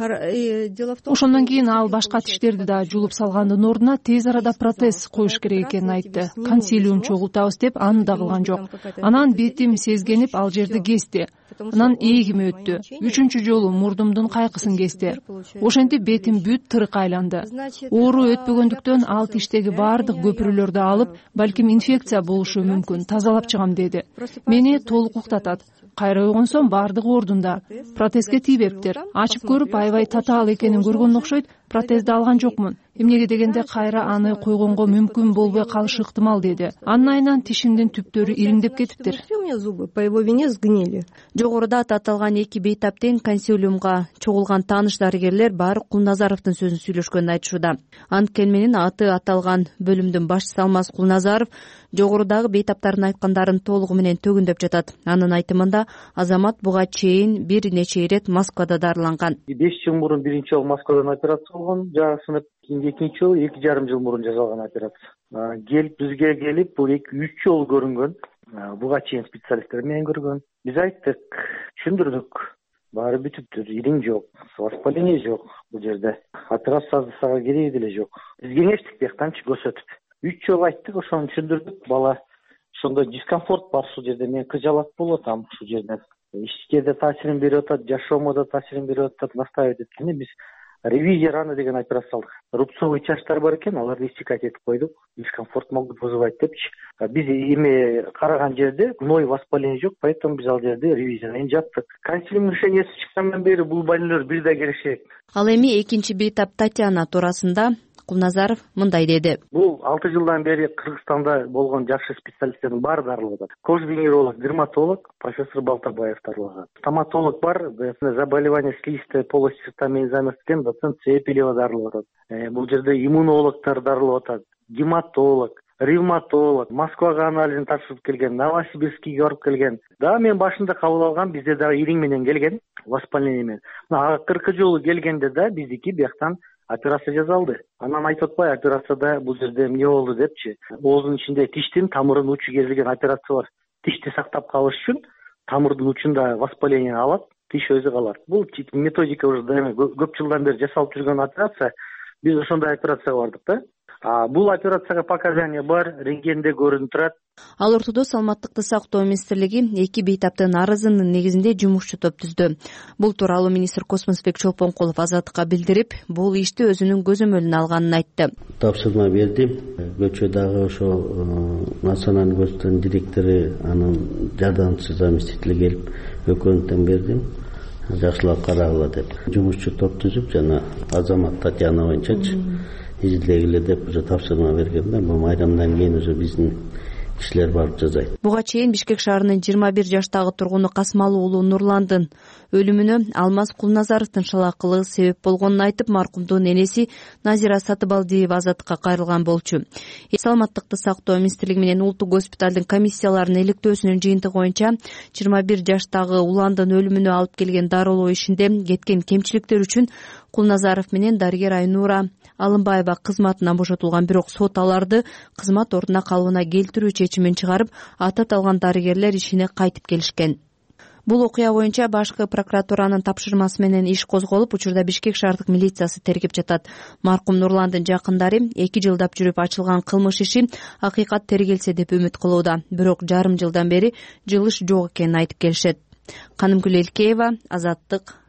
Ошондон кийин ал башка тиштерди да жулуп салгандын ордуна тез арада протез коюш керек экенин айтты. Консилиум чогултабыз деп аны да кылган жок. Анан бетим сезгенип ал жерди кести. Анан эгим өттү. Үчүнчү жолу мурдумдун кайкысын кести. Ошентип бетим бүт тырык айланды. Оору өтпөгөндүктөн ал тиштеги баардык көпүрөлөрдү алып, балким инфекция болушу мүмкүн, тазалап чыгам деди. Мени толук уктатат. Кайра ойгонсом баардыгы ордунда. Протезге тийбептир. Ачып көрүп аябай татаал экенин көргөн окшойт. Протезди алган жокмун. Эмнеге дегенде кайра аны койгонго мүмкүн болбой калышы ыктымал деди. Анын айынан тишимдин түптөрү ириңдеп кетиптир. По его вине сгнили. Жогоруда аталган эки бейтап тең консилиумга чогулган тааныш дарыгерлер баары Кулназаровдун сөзүн сүйлөшкөнүн айтышууда. Анткени менен аты аталган бөлүмдүн башчысы Алмаз Кулназаров жогорудагы бейтаптардын айткандарын толугу менен төгүндөп жатат. Анын айтымында азамат буга чейин бир нече ирет Москвада дарыланган. беш жыл мурун биринчи жолу Москвадан операция болгон, жагы сынып. Экинчи жолу эки жарым жыл мурун жасалган операция. Келип бизге келип бул эки үч жолу көрүнгөн. Буга чейин специалисттер менен көргөн. Биз айттык, түшүндүрдүк. Баары бүтүптүр, ириң жок, воспаление жок бул жерде. Операцияга кереги деле жок. Биз кеңештик бияктанчы көрсөтүп. Үч жолу айттык, ошону түшүндүрдүк. Бала ошондо дискомфорт бар ушул жерде, мен кыжалат болуп атам ушул жерде. Ишке таасирин берип атат, жашоомо да таасирин берип атат, настаивать эткенде биз ревизия раны деген операция алдык. Рубцовый чаштар бар экен, аларды иссекать этип койдук. Дискомфорт могут вызывать депчи. Биз эми караган жерде гной воспаление жок, поэтому биз ал жерде ревизиядан жаттык. Консилиум решениясы чыккандан бери бул больнолор бир да келишет. Ал эми экинчи бейтап Татьяна туурасында Кулназаров мындай деди. Бул алты жылдан бери Кыргызстанда болгон жакшы специалисттердин баары дарылып атат. Кожвенеролог, дерматолог, профессор Балтабаев дарылып атат. Стоматолог бар, заболевание слизистой полости рта менен заместителем доцент Цепелева дарылып атат. Бул жерде иммунологдор дарылып атат, гематолог, ревматолог, Москвага анализин тапшырып келген, Новосибирскиге барып келген. Да, мен башында кабыл алган, бизде дагы ириң менен келген, воспаление менен. Акыркы жолу келгенде да биздики бияктан операция жасалды. Анан айтып атпай, операцияда бул жерде эмне болду депчи. Оозунун ичинде тиштин тамырынын учу кезилген операция бар. Тишти сактап калыш үчүн тамырдын учунда воспаление алат, тиш өзү калат. Бул методика уже көп жылдан бери жасалып жүргөн операция. Биз ошондой операцияга бардык да. А бул операцияга показания бар, рентгенде көрүнүп турат. Ал ортодо Саламаттыкты сактоо министрлиги эки бейтаптын арызынын негизинде жумушчу топ түздү. Бул тууралуу министр Космосбек Чолпонкулов Азаттыкка билдирип, бул ишти өзүнүн көзөмөлүнө алганын айтты. Тапшырма бердим. Көчөдөгү ошо национальный госпиталдын директору, анын жардамчысы заместители келип, өкөнү тең бердим. Жакшылап карагыла деп. Жумушчу топ түзүп, жана Азамат Татьяна боюнчачы изилдегиле деп уже тапшырма бергенде, бул майрамдан кийин уже биздин кишилер барып жасайт. Буга чейин Бишкек шаарынын жыйырма бир жаштагы тургуну Касмалы уулу Нурландын өлүмүнө Алмаз Кулназаровдун шалаакылыгы себеп болгонун айтып, маркумдун энеси Назира Сатыбалдиева Азаттыкка кайрылган болчу. Саламаттыкты сактоо министрлиги менен улуттук госпиталдын комиссияларынын иликтөөсүнүн жыйынтыгы боюнча жыйырма бир жаштагы уландын өлүмүнө алып келген дарылоо ишинде кеткен кемчиликтер үчүн Кулназаров менен дарыгер Айнура Алымбаева кызматынан бошотулган, бирок сот аларды кызмат ордуна калууна келтирүү чечимин чыгарып, аты аталган дарыгерлер ишине кайтып келишкен. Бул окуя боюнча башкы прокуратуранын тапшырмасы менен иш козголуп, учурда Бишкек шаардык милициясы тергеп жатат. Маркум Нурландын жакындары эки жылдап жүрүп ачылган кылмыш иши акыйкат тергелсе деп үмүт кылууда. Бирок жарым жылдан бери жылыш жок экенин айтып келишет. Канымгүл Элкеева, Азаттык,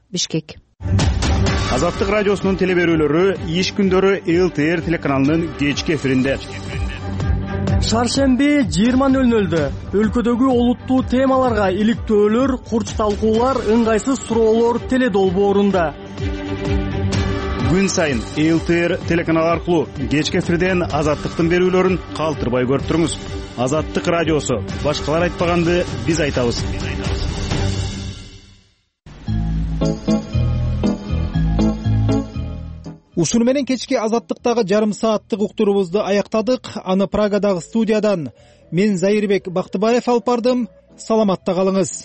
Бишкек. Азаттык радиосунун теле берүүлөрү иш күндөрү эл тэ эр телеканалынын кечки эфиринде. Шаршемби жыйырма нөл нөлдө өлкөдөгү олуттуу темаларга иликтөөлөр, курч талкуулар, ыңгайсыз суроолор теле долбоорунда. Күн сайын эл тэ эр телеканалы аркылуу кечки эфирден азаттыктын берүүлөрүн калтырбай көрүп туруңуз. Азаттык радиосу. Башкалар айтпаганды биз айтабыз. Ушуну менен кечки азаттыктагы жарым сааттык уктуруубузду аяктадык. Аны Прагадагы студиядан мен Зайырбек Бактыбаев алып бардым. Саламатта калыңыз.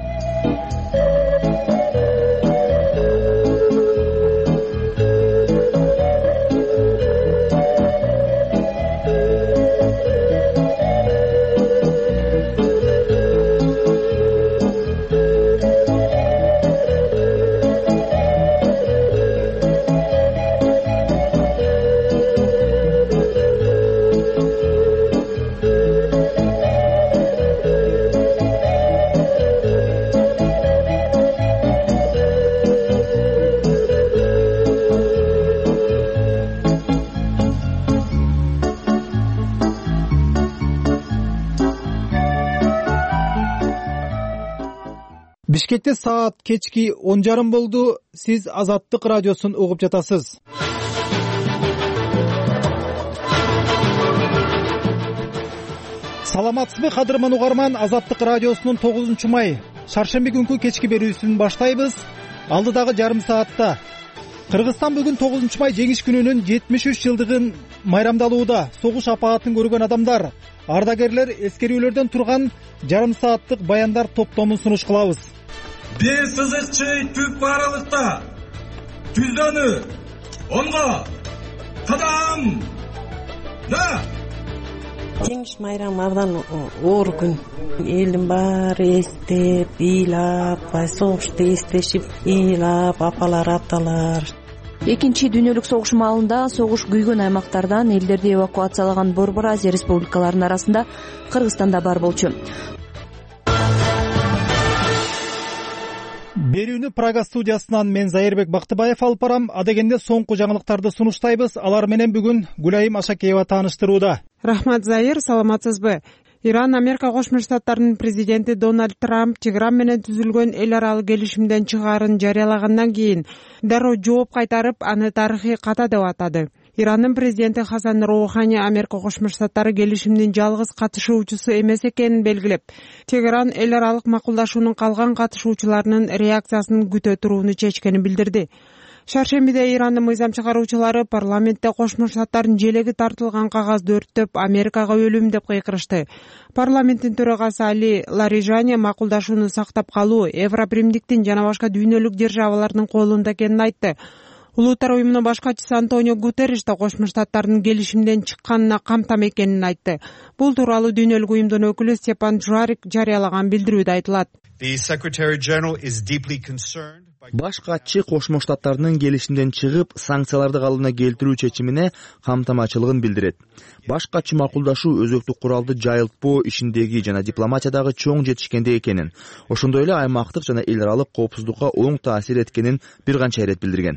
Бишкекте саат кечки он жарым болду. Сиз Азаттык радиосун угуп жатасыз. Саламатсызбы кадырман угарман? Азаттык радиосунун тогузунчу май шаршемби күнкү кечки берүүсүн баштайбыз. Алдыдагы жарым саатта Кыргызстан бүгүн тогузунчу май жеңиш күнүнүн жетимиш үч жылдыгын майрамдалууда. Согуш апаатын көргөн адамдар, ардагерлер эскерүүлөрдөн турган жарым сааттык баяндар топтомун сунуш кылабыз. Бир сызыкчы түп барылыкта түздөнү онго кадам да. Жеңиш майрамы абдан оор күн. Элдин баары эстеп, ыйлап, согушту эстешип, ыйлап, апалар, аталар. Экинчи дүйнөлүк согуш маалында согуш күйгөн аймактардан элдерди эвакуациялаган Борбор Азия республикаларынын арасында Кыргызстан да бар болчу. Берүүнү Прага студиясынан мен Зайырбек Бактыбаев алып барам. Адегенде соңку жаңылыктарды сунуштайбыз. Алар менен бүгүн Гүлайым Ашакеева тааныштырууда. Рахмат, Зайыр, саламатсызбы? Иран Америка Кошмо Штаттарынын президенти Дональд Трамп Тегеран менен түзүлгөн эл аралык келишимден чыгаарын жарыялагандан кийин дароо жооп кайтарып, аны тарыхый ката деп атады. Ирандын президенти Хасан Роухани Америка Кошмо Штаттары келишимдин жалгыз катышуучусу эмес экенин белгилеп, Тегеран эл аралык макулдашуунун калган катышуучуларынын реакциясын күтө турууну чечкенин билдирди. Шаршембиде Ирандын мыйзам чыгаруучулары парламентте Кошмо Штаттардын желеги тартылган кагазды өрттөп, Америкага өлүм деп кыйкырышты. Парламенттин төрагасы Али Ларижани макулдашууну сактап калуу Европримдиктин жана башка дүйнөлүк державалардын колунда экенин айтты. Улуттар уюмунун баш катчысы Антонио Гутерриш да Кошмо Штаттардын келишимден чыкканына камтам экенин айтты. Бул тууралуу дүйнөлүк уюмдун өкүлү Степан Джуарик жарыялаган билдирүүдө айтылат. Баш катчы Кошмо Штаттарынын келишимден чыгып, санкцияларды калыбына келтирүү чечимине камтамачылыгын билдирет. Баш катчы макулдашуу өзөктүк куралды жайылтпоо ишиндеги жана дипломатиядагы чоң жетишкендик экенин, ошондой эле аймактык жана эл аралык коопсуздукка оң таасир эткенин бир канча ирет билдирген.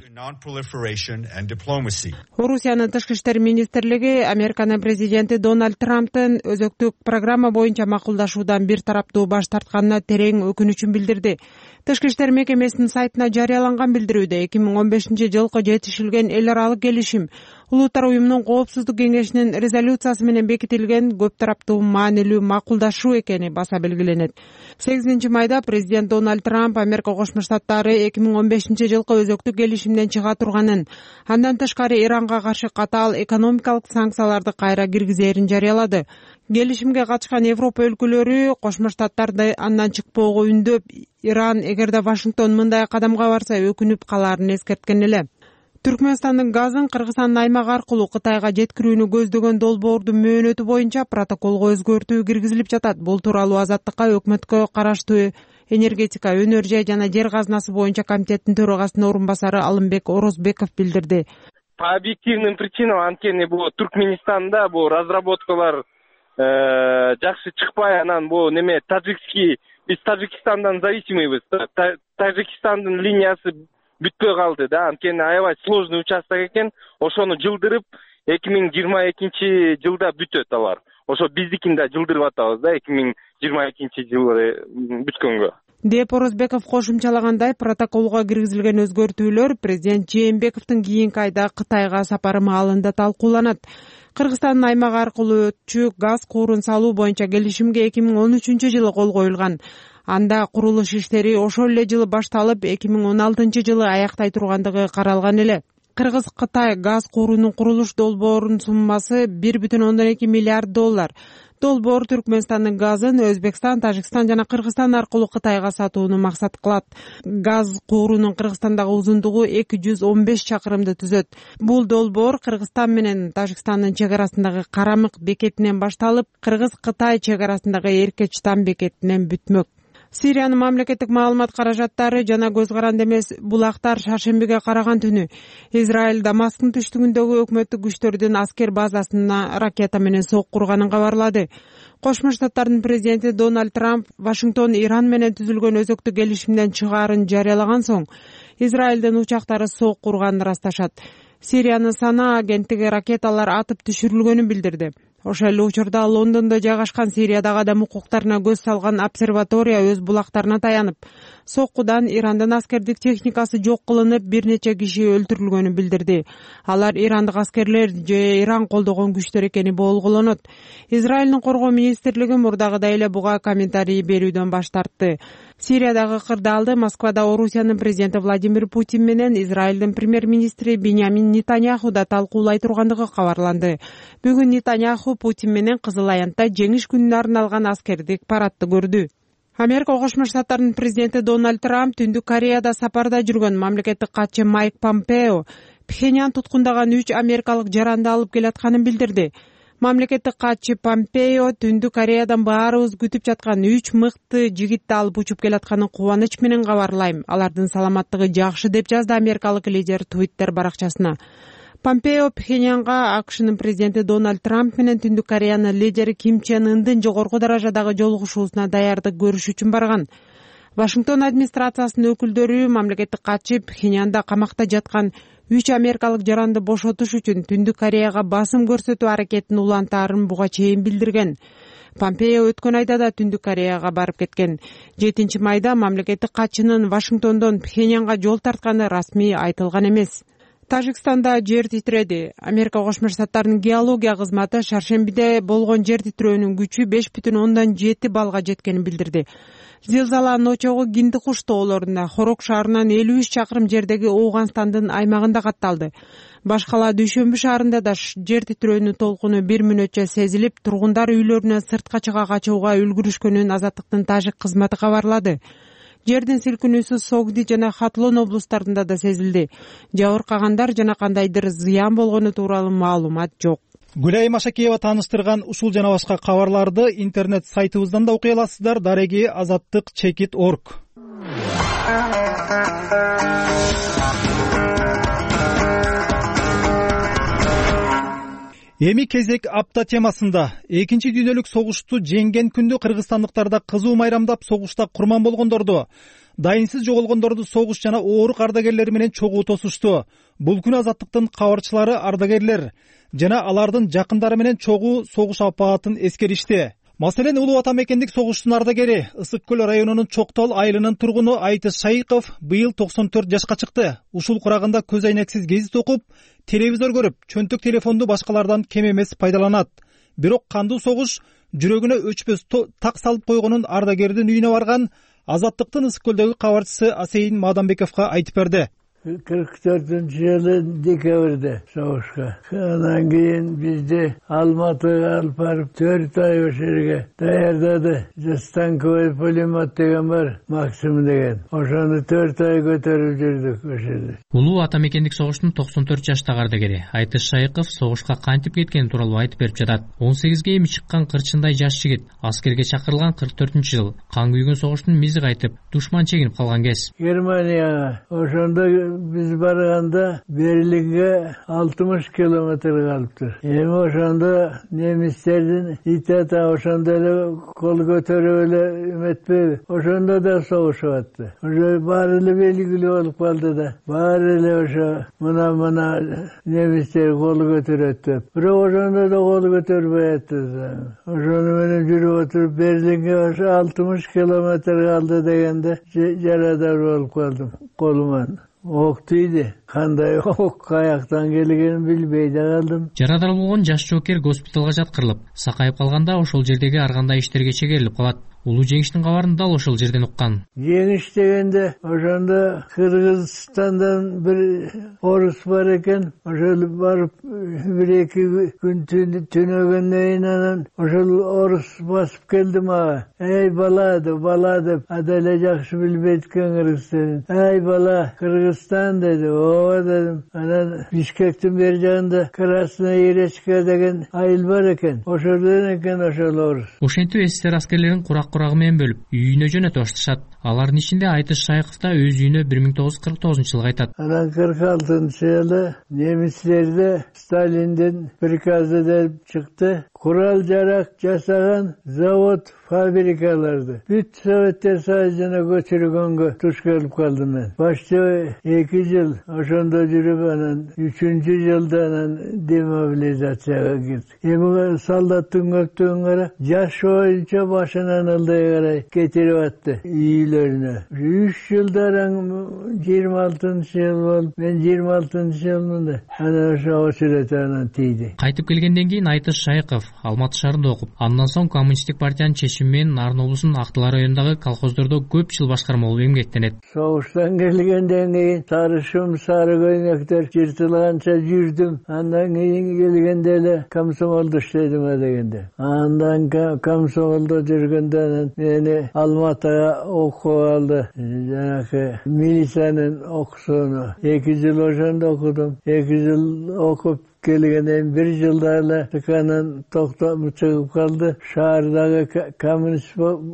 Орусиянын тышкы иштер министрлиги Американын президенти Дональд Трамптын өзөктүк программа боюнча макулдашуудан бир тараптуу баш тартканына терең өкүнүчүн билдирди. Тышкы иштер мекемесинин сайтына жарыяланган билдирүүдө эки миң он бешинчи жылкы жетишилген эл аралык келишим Улуттар уюмунун коопсуздук кеңешинин резолюциясы менен бекитилген көп тараптуу маанилүү макулдашуу экени баса белгиленет. сегизинчи майда президент Дональд Трамп Америка Кошмо Штаттары эки миң он бешинчи жылкы өзөктүк келишимден чыга турганын, андан тышкары Иранга каршы катаал экономикалык санкцияларды кайра киргизерин жарыялады. Келишимге катышкан Европа өлкөлөрү Кошмо Штаттарды андан чыкпоого үндөп, Иран эгерде Вашингтон мындай кадамга барса өкүнүп каларын эскерткен эле. Түркмөнстандын газын Кыргызстандын аймагы аркылуу Кытайга жеткирүүнү көздөгөн долбоордун мөөнөтү боюнча протоколго өзгөртүү киргизилип жатат. Бул тууралуу Азаттыкка өкмөткө караштуу энергетика, өнөр жай жана жер казынасы боюнча комитеттин төрагасынын орун басары Алымбек Орозбеков билдирди. По объективным причинам анткени бул Түркменистанда бул разработкалар жакшы чыкпай, анан бул неме таджикский биз Тажикстандан зависимыйбыз. Тажикстандын линиясы бүтпөй калды да, анткени аябай сложный участок экен. Ошону жылдырып эки миң жыйырма экинчи жылда бүтөт алар. Ошо биздикин да жылдырып атабыз да эки миң жыйырма экинчи жылы бүткөнгө деп Орозбеков кошумчалагандай, протоколго киргизилген өзгөртүүлөр президент Жээнбековдун кийинки айда Кытайга сапары маалында талкууланат. Кыргызстандын аймак аркылуу өтчү газ куурун салуу боюнча келишимге эки миң он үчүнчү жылы кол коюлган. Анда курулуш иштери ошол эле жылы башталып, эки миң он алтынчы жылы аяктай тургандыгы каралган эле. Кыргыз-Кытай газ куурунун курулуш долбоорунун суммасы бир бүтүн ондон эки миллиард доллар. Долбоор Түркмөнстандын газын Өзбекстан, Тажикстан жана Кыргызстан аркылуу Кытайга сатууну максат кылат. Газ куурунун Кыргызстандагы узундугу эки жүз он беш чакырымды түзөт. Бул долбоор Кыргызстан менен Тажикстандын чек арасындагы Карамык бекетинен башталып, Кыргыз-Кытай чек арасындагы Эркечтан бекетинен бүтмөк. Сириянын мамлекеттик маалымат каражаттары жана көз каранды эмес булактар шаршембиге караган түнү Израиль Дамасктын түштүгүндөгү өкмөттүк күчтөрдүн аскер базасына ракета менен сок курганын кабарлады. Кошмо Штаттардын президенти Дональд Трамп Вашингтон Иран менен түзүлгөн өзөктүк келишимден чыгаарын жарыялаган соң Израилдин учактары сок курганын ырасташат. Сириянын Сана агенттиги ракеталар атып түшүрүлгөнүн билдирди. Ошол эле учурда Лондондо жайгашкан Сириядагы адам укуктарына көз салган обсерватория өз булактарына таянып, соккудан Ирандын аскердик техникасы жок кылынып, бир нече киши өлтүрүлгөнүн билдирди. Алар ирандык аскерлер же Иран колдогон күчтөр экени болгулонот. Израилдин коргоо министрлиги мурдагыдай эле буга комментарий берүүдөн баш тартты. Сириядагы кырдаалды Москвада Орусиянын президенти Владимир Путин менен Израилдин премьер-министри Биньямин Нетаньяху да талкуулай тургандыгы кабарланды. Бүгүн Нетаньяху Путин менен Кызыл Аянтта жеңиш күнүнө арналган аскердик парадты көрдү. Америка Кошмо Штаттарынын президенти Дональд Трамп Түндүк Кореяда сапарда жүргөн мамлекеттик катчы Майк Помпео Пхеньян туткундаган үч америкалык жаранды алып келатканын билдирди. Мамлекеттик катчы Помпео Түндүк Кореядан баарыбыз күтүп жаткан үч мыкты жигитти алып учуп келатканын кубаныч менен кабарлайм. Алардын саламаттыгы жакшы деп жазды америкалык лидер Twitter баракчасына. Помпео Пхеньянга АКШнын президенти Дональд Трамп менен Түндүк Кореянын лидери Ким Чен Ындын жогорку даражадагы жолугушуусуна даярдык көрүш үчүн барган. Вашингтон администрациясынын өкүлдөрү мамлекеттик катчы Пхеньянда камакта жаткан үч америкалык жаранды бошотуш үчүн Түндүк Кореяга басым көрсөтүү аракетин улантаарын буга чейин билдирген. Помпео өткөн айда да Түндүк Кореяга барып кеткен. жетинчи майда мамлекеттик катчынын Вашингтондон Пхеньянга жол тартканы расмий айтылган эмес. Тажикстанда жер титиреди. Америка Кошмо Штаттарынын геология кызматы шаршембиде болгон жер титирөөнүн күчү беш бүтүн ондон жети баллга жеткенин билдирди. Зилзаланын очогу Гиндикуш тоолорунда, Хорок шаарынан элүү үч чакырым жердеги Ооганстандын аймагында катталды. Башкала Дүйшөмбү шаарында да жер титирөөнүн толкуну бир мүнөтчө сезилип, тургундар үйлөрүнөн сыртка чыга качууга үлгүрүшкөнүн Азаттыктын тажик кызматы кабарлады. Жердин силкинүүсү Согди жана Хатлон облустарында да сезилди. Жабыркагандар жана кандайдыр зыян болгону тууралуу маалымат жок. Гүлай Машакиева тааныштырган ушул жана башка кабарларды интернет сайтыбыздан да окуй аласыздар. Дареги азаттык чекит точка орг. Эми кезек апта темасында экинчи дүйнөлүк согушту жеңген күндү кыргызстандыктарда кызуу майрамдап, согушта курман болгондорду, дайынсыз жоголгондорду согуш жана оорук ардагерлери менен чогуу тосушту. Бул күнү Азаттыктын кабарчылары, ардагерлер жана алардын жакындары менен чогуу согуш апаатын эскеришти. Маселен, Улуу Ата мекендик согуштун ардагери, Ысык көл районунун Чоктол айылынын тургуну Айтыш Шайыков быйыл токсон төрт жашка чыкты. Ушул курагында көз айнексиз гезит окуп, телевизор көрүп, чөнтөк телефонду башкалардан кем эмес пайдаланат. Бирок кандуу согуш жүрөгүнө өчпөс так салып койгонун ардагердин үйүнө барган Азаттыктын Ысык көлдөгү кабарчысы Асейин Мадамбековго айтып берди. кырк төртүнчү жылы декабрда согушка. Анан кийин бизди Алматыга алып барып төрт ай ошол жерге даярдады. Станковый пулемет деген бар, Максим деген. Ошону төрт ай көтөрүп жүрдүк ошол жерде. Улуу Ата мекендик согуштун токсон төрт жаштагы ардагери Айтыш Шайыков согушка кантип кеткени тууралуу айтып берип жатат. он сегизге эми чыккан кырчындай жаш жигит, аскерге чакырылган кырк төртүнчү жыл. Кан күйгөн согуштун мизи кайтып, душман чегинип калган кез. Германияга ошондо biz barganda Berlinge altmış kilometre kalıptır. Hem oşanda Nemislerden itata oşanda ele kol götürü öyle ümetmeydi. Oşanda da soğuş vattı. Oşa barılı belgili olup kaldı da. Barılı oşa mına mına Nemisler kol götüretti. Bir oşanda da kol götürmeyetti. Oşanda benim cürü oturup Berlinge oşa altmış kilometre kaldı degende jaradar olup kaldım koluman. Октuydu. Кандай ок каяктан келгенин билбей да калдым. Жарадар болгон жаш жоокер госпиталга жаткырылып, сакайып калганда ошол жердеги ар кандай иштерге чегерилип калат. Улуу жеңиштин кабарын дал ошол жерден уккан. Жеңиш дегенде ошондо Кыргызстандан бир орус бар экен. Ошол барып бир эки күн түнөгөндөн кийин анан ошол орус басып келди мага. Эй бала деп, бала деп, адаля жакшы билбейт экен кыргызстан. Эй бала, Кыргызстан деди. Ооба дедим. Анан Бишкектин бери жагында Красная Иречка деген айыл бар экен. Ошолдон экен ошол орус. Ошентип СССР аскерлерин курак курагы менен бөлүп, үйүнө жөнөтө башташат. Алардын ичинде Айтыш Шайков да өз үйүнө бир миң тогуз жүз кырк тогузунчу жылы кайтат. Анан кырк алтынчы жылы немистерде Сталиндин приказы деп чыкты. Курал жарак жасаган завод, фабрикаларды бүт Советтер Союзуна көчүргөнгө туш келип калдым мен. Башта эки жыл ошондо жүрүп, анан үчүнчү жылда анан демобилизацияга кирдик. Эми солдаттын көптүгүн кара, жаш боюнча башынан ылдый карай кетирип атты үйлөрүнө. Үч жылдар жыйырма алтынчы жыл болуп, мен жыйырма алтынчы жылмында анан ошо очередь анан тийди. Кайтып келгенден кийин Айтыш Шайков Алматы шаарында окуп, андан соң коммунисттик партиянын чечими менен Нарын облусунун Актылар районундагы колхоздордо көп жыл башкарма болуп эмгектенет. Согуштан келгенден кийин сарышым, сары көйнөктөр жыртылганча жүрдүм. Андан кийин келгенде эле комсомолдо иштедим дегенде. Андан комсомолдо жүргөндө мени Алматыга окуп алды. Жанакы милициянын окуусуну эки жыл ошондо окудум. эки жыл окуп келгенден бир жылда эле тыканын токтоп чыгып калды. Шаардагы коммунист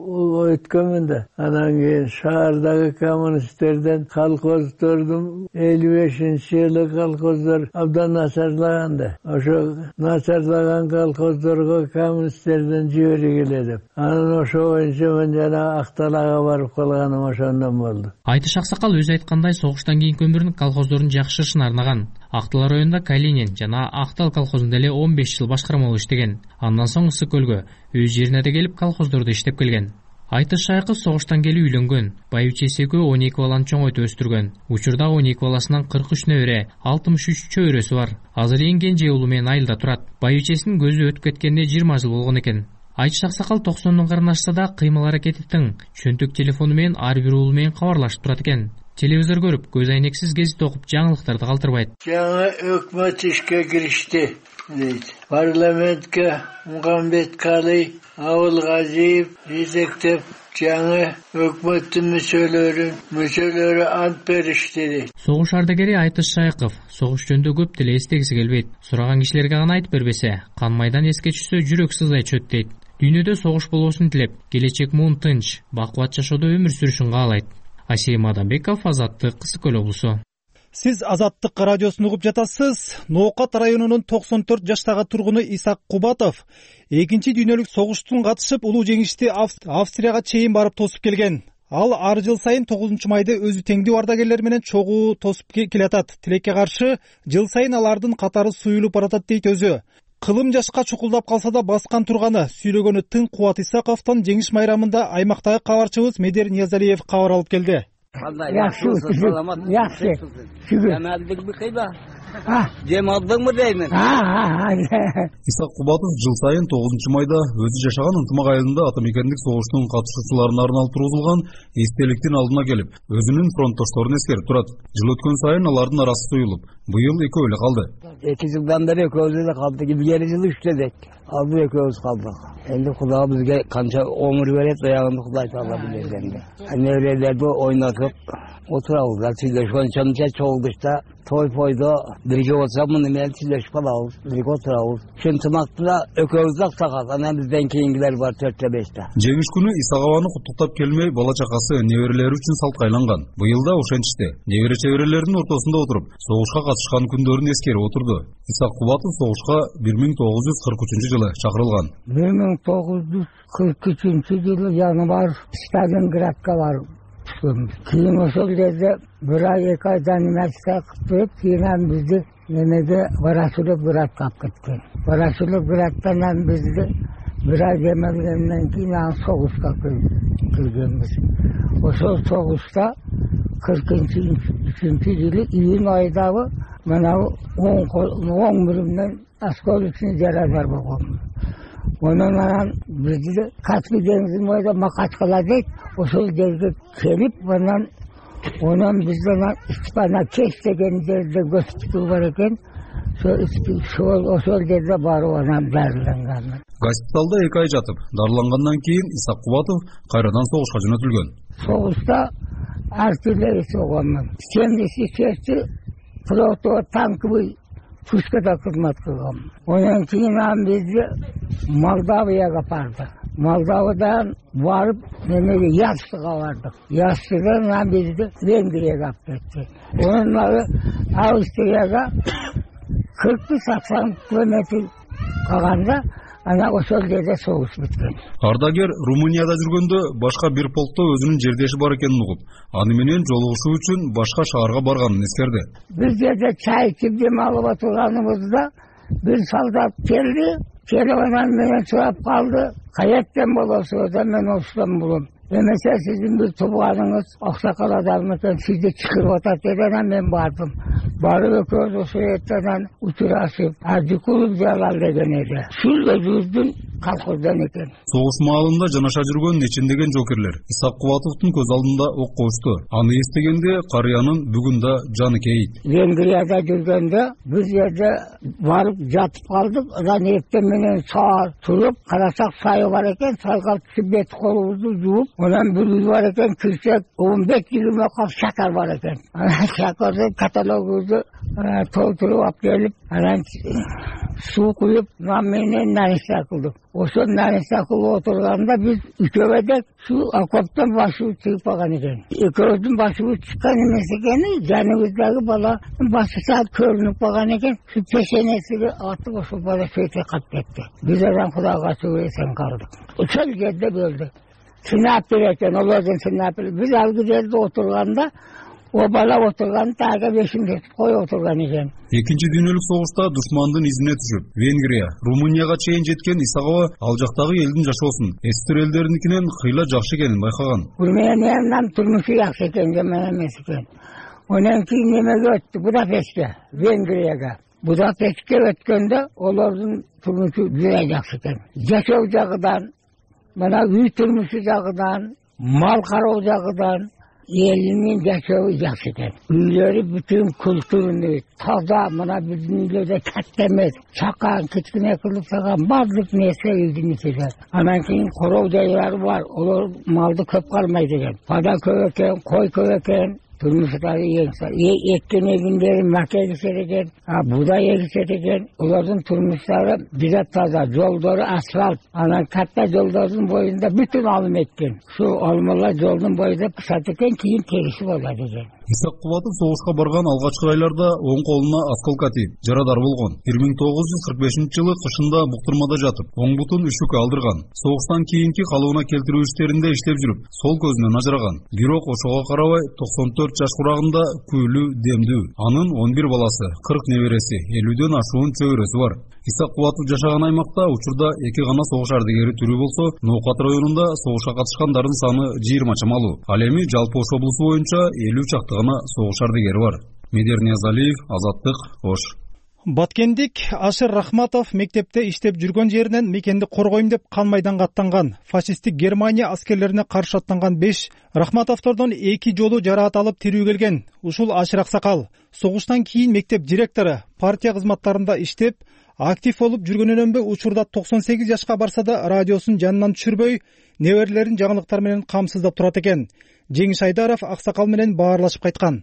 өткөнмүн да. Анан кийин шаардагы коммунисттерден колхоздордун элүү бешинчи жылы колхоздор абдан начарлаганда, ошо начарлаган колхоздорго коммунисттерден жибергиле деп. Анан ошо боюнча мен жана Акталага барып калганым ошондон болду. Айтыш Аксакал өзү айткандай, согуштан кийинки өмүрүн колхоздордун жакшырышына арнаган. Актылар районунда Калинин жана Актал колхозунда эле он беш жыл башкарма болуп иштеген. Андан соң Ысык көлгө өз жерине да келип колхоздордо иштеп келген. Айтыш Шайков согуштан келип үйлөнгөн. Байбичеси экөө он эки баланы чоңойтуп өстүргөн. Учурда он эки баласынан кырк үч небере, алтымыш үч чөбөрөсү бар. Азыр эң кенже уулу менен айылда турат. Байбичесинин көзү өтүп кеткенине жыйырма жыл болгон экен. Айтыш Аксакал токсондун кырына ашса да кыймыл аракети тың. Чөнтөк телефону менен ар бир уулу менен кабарлашып турат экен. Телевизор көрүп, көз айнексиз гезит окуп, жаңылыктарды калтырбайт. Жаңы өкмөт ишке киришти дейт. Парламентке Мухамбет Калый, Абылгазиев жетектеп, жаңы өкмөттүн мүчөлөрүн, мүчөлөрү ант беришти дейт. Согуш ардагери Айтыш Шайков согуш жөнүндө көп деле эстегиси келбейт. Сураган кишилерге гана айтып бербесе, кан майдан эске түшсө жүрөк сыздай чөт дейт. Дүйнөдө согуш болбосун тилеп, келечек муун тынч, бакубат жашоодо өмүр сүрүшүн каалайт. Асейим Адамбеков, Азаттык, Ысык көл облусу. Сиз Азаттык радиосун угуп жатасыз. Ноокат районунун токсон төрт жаштагы тургуну Исак Кубатов экинчи дүйнөлүк согуштун катышып, улуу жеңишти Австрияга чейин барып тосуп келген. Ал ар жыл сайын тогузунчу майды өзү теңдүү ардагерлер менен чогуу тосуп келатат. Тилекке каршы жыл сайын алардын катары суюлуп баратат дейт өзү. Кылым жашка чукулдап калса да баскан турганы, сүйлөгөнү тың Кубат Исаковдон жеңиш майрамында аймактагы кабарчыбыз Медер Ниязалиев кабар алып келди. Жакшы, саламат. Жакшы. Жемалдыкбы кайда? Жемалдыңбы деймин? Исак Кубатов жыл сайын тогузунчу майда өзү жашаган ынтымак айылында атамекендик согуштун катышуучуларына арналып тургузулган эстеликтин алдына келип, өзүнүн фронттошторун эскерип турат. Жыл өткөн сайын алардын арасы суюлуп, быйыл экөө эле калды. эки жылдан бери экөөбүз эле калдык. Илгери жылы иштедик. Азыр экөөбүз калдык. Энди Кудай бизге канча өмүр берет, аягында Кудай таала билет энди. Неберелерди ойнотуп отурабыз сүйлөшүп анча чогулдушта той пойдо бирге отурсак муну менен сүйлөшүп калабыз, бирге отурабыз. Ушинтымакта экөөбүз актагат, анан бизден кийингилер бар төрттө беште. Жеңиш күнү Исагованы куттуктап келмей бала чакасы неберелери үчүн салт кайланган. Быйыл да ошентишти. Небере чеберелердин ортосунда отуруп, согушка катышкан күндөрүн эскерип отурду. Исак Кубатов согушка бир миң тогуз жүз кырк үчүнчү жылы чакырылган. бир миң тогуз жүз кырк үчүнчү жылы январь Сталинградка барып түшкөнбүз. Кийин ошол жерде бир ай эки айдан эмеске кылып, кийин бизди немеге Ворошиловградка алып кеткен. Ворошиловградтан бизди bir ay demegenden keyin soğuşka kirgenmiz. Ошол soğuşta kırkıncı üçüncü yılı iyun aydağı mana on birimden askol için yaralar bolğon. Ondan anan bizde Kaspий dengizin boyunda makaç kaladık. Ошол жерге kelip ondan ondan bizden İspanya keş degen yerde gösteri var eken. Ошол ошол жерде барып анан дарыланган. Госпиталда эки ай жатып, дарылангандан кийин Исак Кубатов кайрадан согушка жөнөтүлгөн. Согушта артиллерия согонмун. семьдесят шести флотовый танковый пушкада кызмат кылгам. Ондан кийин аны бизди Молдавияга барды. Молдовадан барып, немеге Яссыга бардык. Яссыдан аны бизди Венгрияга алып кетти. Ондан Австрияга kırk saksan kilometr kalganda ana ошол жерде согуш бүткөн. Ардагер Румынияда жүргөндө башка бир полкто өзүнүн жердеши бар экенин угуп, аны менен жолугушуу үчүн башка шаарга барганын эскерди. Биз жерде чай ичип дем алып отурганыбызда бир солдат келди, келип анан менен сурап калды. Каяктан болосуз? Мен Оштон болом. Эмесе сиздин бир тууганыңыз аксакал адам экен, сизди чакырып атат dedi. Мен бардым. Барып экөөбүз ошол жерден учурашып, Ажыкулов жалал деген эди. Сүлдө жүздүн колхоздан экен. Согуш маалында жанаша жүргөн нечендеген жокерлер Исак Кубатовдун көз алдында ок кошту. Аны эстегенде карыянын бүгүн да жаны кейит. Венгрияда жүргөндө биз жерде барып жатып калдык. Анан эртең менен саат туруп карасак сайы бар экен, сайга түшүп бет колубузду жууп, ondan bir үй бар экен, кирсек он беш жыйырма кап шакар бар экен. Анан шакарды каталогубузду толтуруп алып келип, анан суу куюп, нам менен нариса кылдык. Ошол нариса кылып отурганда биз үчөөбөдө şu окоптон башыбыз чыгып калган экен. Экөөбүздүн башыбыз чыккан эмес экен, жаныбыздагы бала башы саат көрүнүп калган экен. Şu пешенесиге атып ошол бала сөйте калып кетти. Биз анан Кудайга шүгүр эсен калдык. Ошол жерде бөлдү. Sınapır eken, olurdu sınapır. Biz algı жерде oturganda, o bala oturgan, taga beşinci koy oturgan eken. Экинчи дүйнөлүк согушта душмандын изине түшүп, Венгрия, Румынияга чейин жеткен Исагова ал жактагы элдин жашоосун, эстер элдериникинен кыйла жакшы экенин байкаган. Румыниянын турмушу жакшы экен, жаман эмес экен. Онан кийин немеге өттү, Будапештке, Венгрияга. Будапештке өткөндө олордун турмушу жыйа жакшы экен. Жашоо жагынан mana үй turmuşu jagıdan, mal karoo jagıdan elinin yaşoo yaxşı ekan. Üyleri bütün kültürünü, taza, mana bizim üylerde katta emes, çakan, kichkine kılıp sagan barlık nese üydün içinde. Anan keyin koroo joylari var, olar maldı köp kalmaydı ekan. Pada köp eken, koy köp eken, turmuşları yengsa. Ekкен eginderi make ekişer eken, buğday ekişer eken. Olarдын turmuşları bize taza, yolları asfalt. Anan katta yolların boyunda bütün alım etken. Şu almalar yolun boyunda kısat eken, keyin terişip olar eken. Исак Кубатов согушка барган алгачкы айларда оң колуна осколка тийип, жарадар болгон. бир миң тогуз жүз кырк бешинчи жылы кышында буктурмада жатып, оң бутун үшүккө алдырган. Согуштан кийинки калыбына келтирүү иштеринде иштеп жүрүп, сол көзүнөн ажыраган. Бирок ошого карабай токсон төрт жаш курагында күйлүү, демдүү. Анын он бир баласы, кырк небереси, элүүдөн ашуун чөбөрөсү бар. Исак Кубатов жашаган аймакта учурда эки гана согуш ардагери тирүү болсо, Ноокат районунда согушка катышкандардын саны жыйырма чамалуу. Ал эми жалпы Ош облусу боюнча элүү чакты гана согуш ардагери бар. Медер Ниязалиев, Азаттык, Ош. Баткендик Ашыр Рахматов мектепте иштеп жүргөн жеринен мекенди коргойм деп кан майданга аттанган. Фашисттик Германия аскерлерине каршы аттанган беш Рахматовдордон эки жолу жараат алып тирүү келген. Ушул Ашыр Аксакал согуштан кийин мектеп директору, партия кызматтарында иштеп, актив болуп жүргөнүнөн бе учурда токсон сегиз жашка барса да радиосун жанынан түшүрбөй, неберелерин жаңылыктар менен камсыздап турат экен. Жеңиш Айдаров аксакал менен баарлашып кайткан.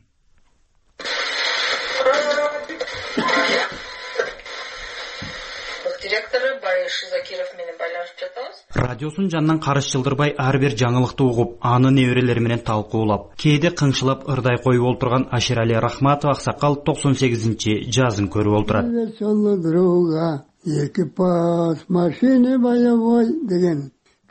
Директору Барыш Закиров менен байланышып жатабыз. Радиосун жандан карыш жылдырбай ар бир жаңылыкты угуп, аны неберелери менен талкуулап, кээде кыңшылап ырдай коюп олтурган Аширали Рахматов аксакал токсон сегизинчи жазын көрүп олтурат. Экипаж машины боевой деген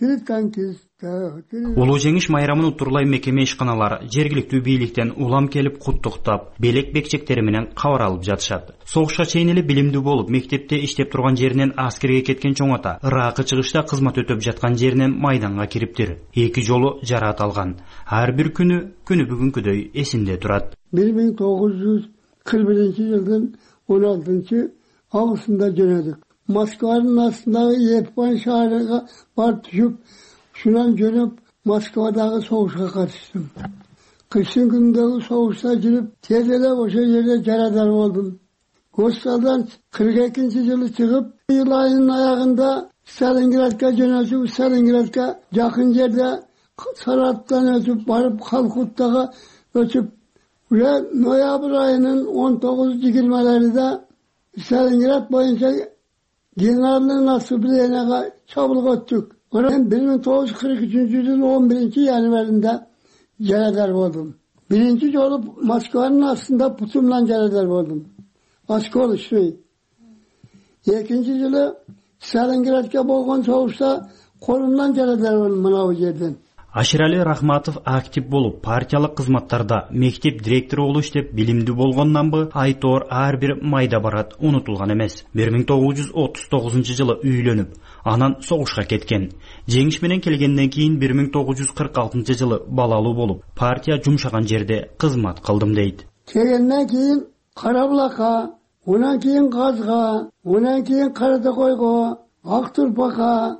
Улуу жеңиш майрамын утурлай мекеме ишканалары жергиликтүү бийликтен улам келип куттуктап, белек бекчектери менен кабар алып жатышат. Согушка чейин эле билимдүү болуп, мектепте иштеп турган жеринен аскерге кеткен чоң ата, Ыракы чыгышта кызмат өтөп жаткан жеринен майданга кириптир. Эки жолу жараат алган. Ар бир күнү күнү бүгүнкүдөй эсинде турат. бир миң тогуз жүз кырк биринчи жылдын он алтынчы августунда жөнөдүк. Москванын астындагы Ерпан шаарына барып түшүп, шунан жөнөп Москвадагы согушка катыштым. Кыштын күнүндөгү согушта жүрүп, тез эле ошол жерде жарадар болдум. Госпиталдан кырк экинчи жылы чыгып, июль айынын аягында Сталинградка жөнөтүп, Сталинградка жакын жерде Саратовдон өтүп барып, Халкуттага өтүп, уже ноябрь айынын он тогуз жыйырмаларында Сталинград боюнча Генеральный наступлениеге чабылып өттүк. Мен бир миң тогуз жүз кырк үчүнчү жылдын он биринчи январында жарадар болдум. Биринчи жолу Москванын астында путумдан жарадар болдум. Осколочный. Экинчи жылы Сталинградка болгон согушта колумдан жарадар болдум мына бу жерден. Аширали Рахматов актив болуп, партиялык кызматтарда мектеп директору болуп иштеп, билимдүү болгондон бы айтор ар бир майда барат унутулган эмес. бир миң тогуз жүз отуз тогузунчу жылы үйлөнүп, анан согушка кеткен. Жеңиш менен келгенден кийин бир миң тогуз жүз кырк алтынчы жылы балалуу болуп, партия жумшаган жерде кызмат кылдым дейт. Келгенден кийин Карабулакка, анан кийин Казга, анан кийин Каратакойго, Актурпакка,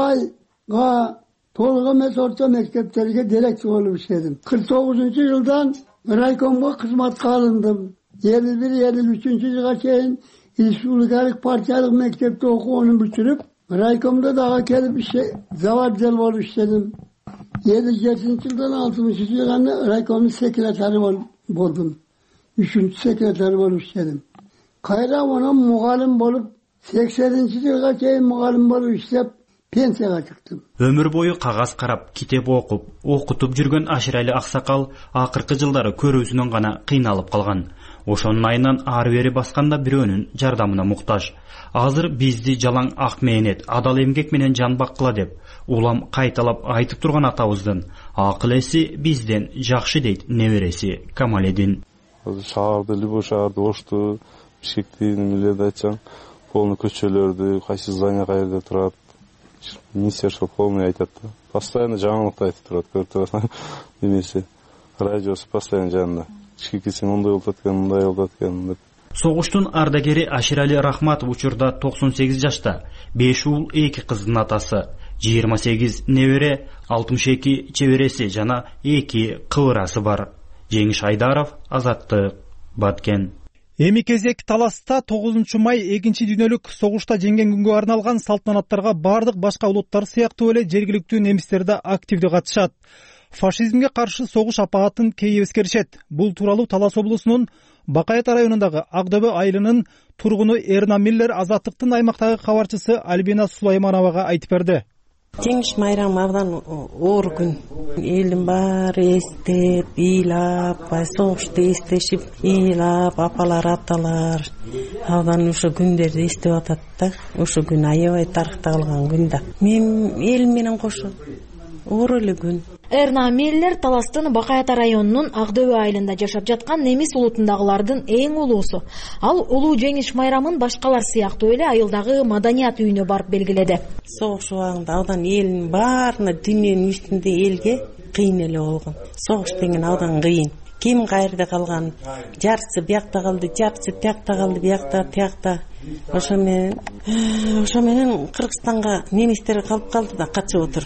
Сайга толук эмес орто мектептерге директор болуп иштедим. кырк тогузунчу жылдан райкомго кызматка алындым. элүү бир элүү үчүнчү жылга чейин республикалык партиялык мектепте окууну бүтүрүп, райкомдо дагы келип заводдел болуп иштедим. элүү жетинчи жылдан алтымышынчы жылга райкомдун секретары болдум. үчүнчү секретары болуп иштедим. Кайра анан мугалим болуп, сексенинчи жылга чейин мугалим болуп иштеп, пенсияга чыктым. Өмүр бою кагаз карап, китеп окуп, окутуп жүргөн Аширали аксакал акыркы жылдары көрүүсүнөн гана кыйналып калган. Ошонун айынан ары бери басканда бирөөнүн жардамына муктаж. Азыр бизди жалаң ак мээнет, адал эмгек менен жан баккыла деп улам кайталап айтып турган атабыздын акыл эси бизден жакшы дейт небереси Камаледин. Шаарды, любой шаарды, Ошту, Бишкекти, эмелерди айтсаң, полный көчөлөрдү, кайсы здание каерде турат, министерство полный айтат да. Постоянно жаңылыкты айтып турат, көрүп турасың немесе. Радиосу постоянно жанында. Бишкекке сен мындай болуп аткан, мындай болуп аткан деп. Согуштун ардагери Аширали Рахматов учурда токсон сегиз жашта, беш уул, эки кыздын атасы, жыйырма сегиз небере, алтымыш эки чебереси жана эки кыбырасы бар. Жеңиш Айдаров, Азаттык, Баткен. Эми кезек таласта тогузунчу май экинчи дүйнөлүк согушта жеңген күнгө арналган салтанаттарга бардык башка улуттар сыяктуу эле жергиликтүү немистер да активдүү катышат. Фашизмге каршы согуш апаатын кээ эскеришет. Бул тууралуу Талас облусунун Бакаята районундагы Акдөбө айылынын тургуну Эрна Миллер Азаттыктын аймактагы кабарчысы Альбина Сулаймановага айтып берди. Жеңиш майрамы абдан оор күн. Элдин баары эстеп, ыйлап, согушту эстешип, ыйлап, апалар, аталар абдан ошо күндөрдү эстеп атат да. Ошо күн аябай тарыхта калган күн да. Мен элим менен кошо оор эле күн. Эрна Миллер Таластын Бакаята районунун Акдөбө айылында жашап жаткан немис улутундагылардын эң улуусу. Ал улуу жеңиш майрамын башкалар сыяктуу эле айылдагы маданият үйүнө барып белгиледи. Согуш убагында абдан элдин баарына дүйнөнүн үстүндө элге кыйын эле болгон. Согуш деген абдан кыйын. Ким каерде калган, жартысы биякта калды, жартысы тиякта калды, биякта, тиякта. Ошо менен, ошо менен Кыргызстанга немистер калып калды да качып отуруп.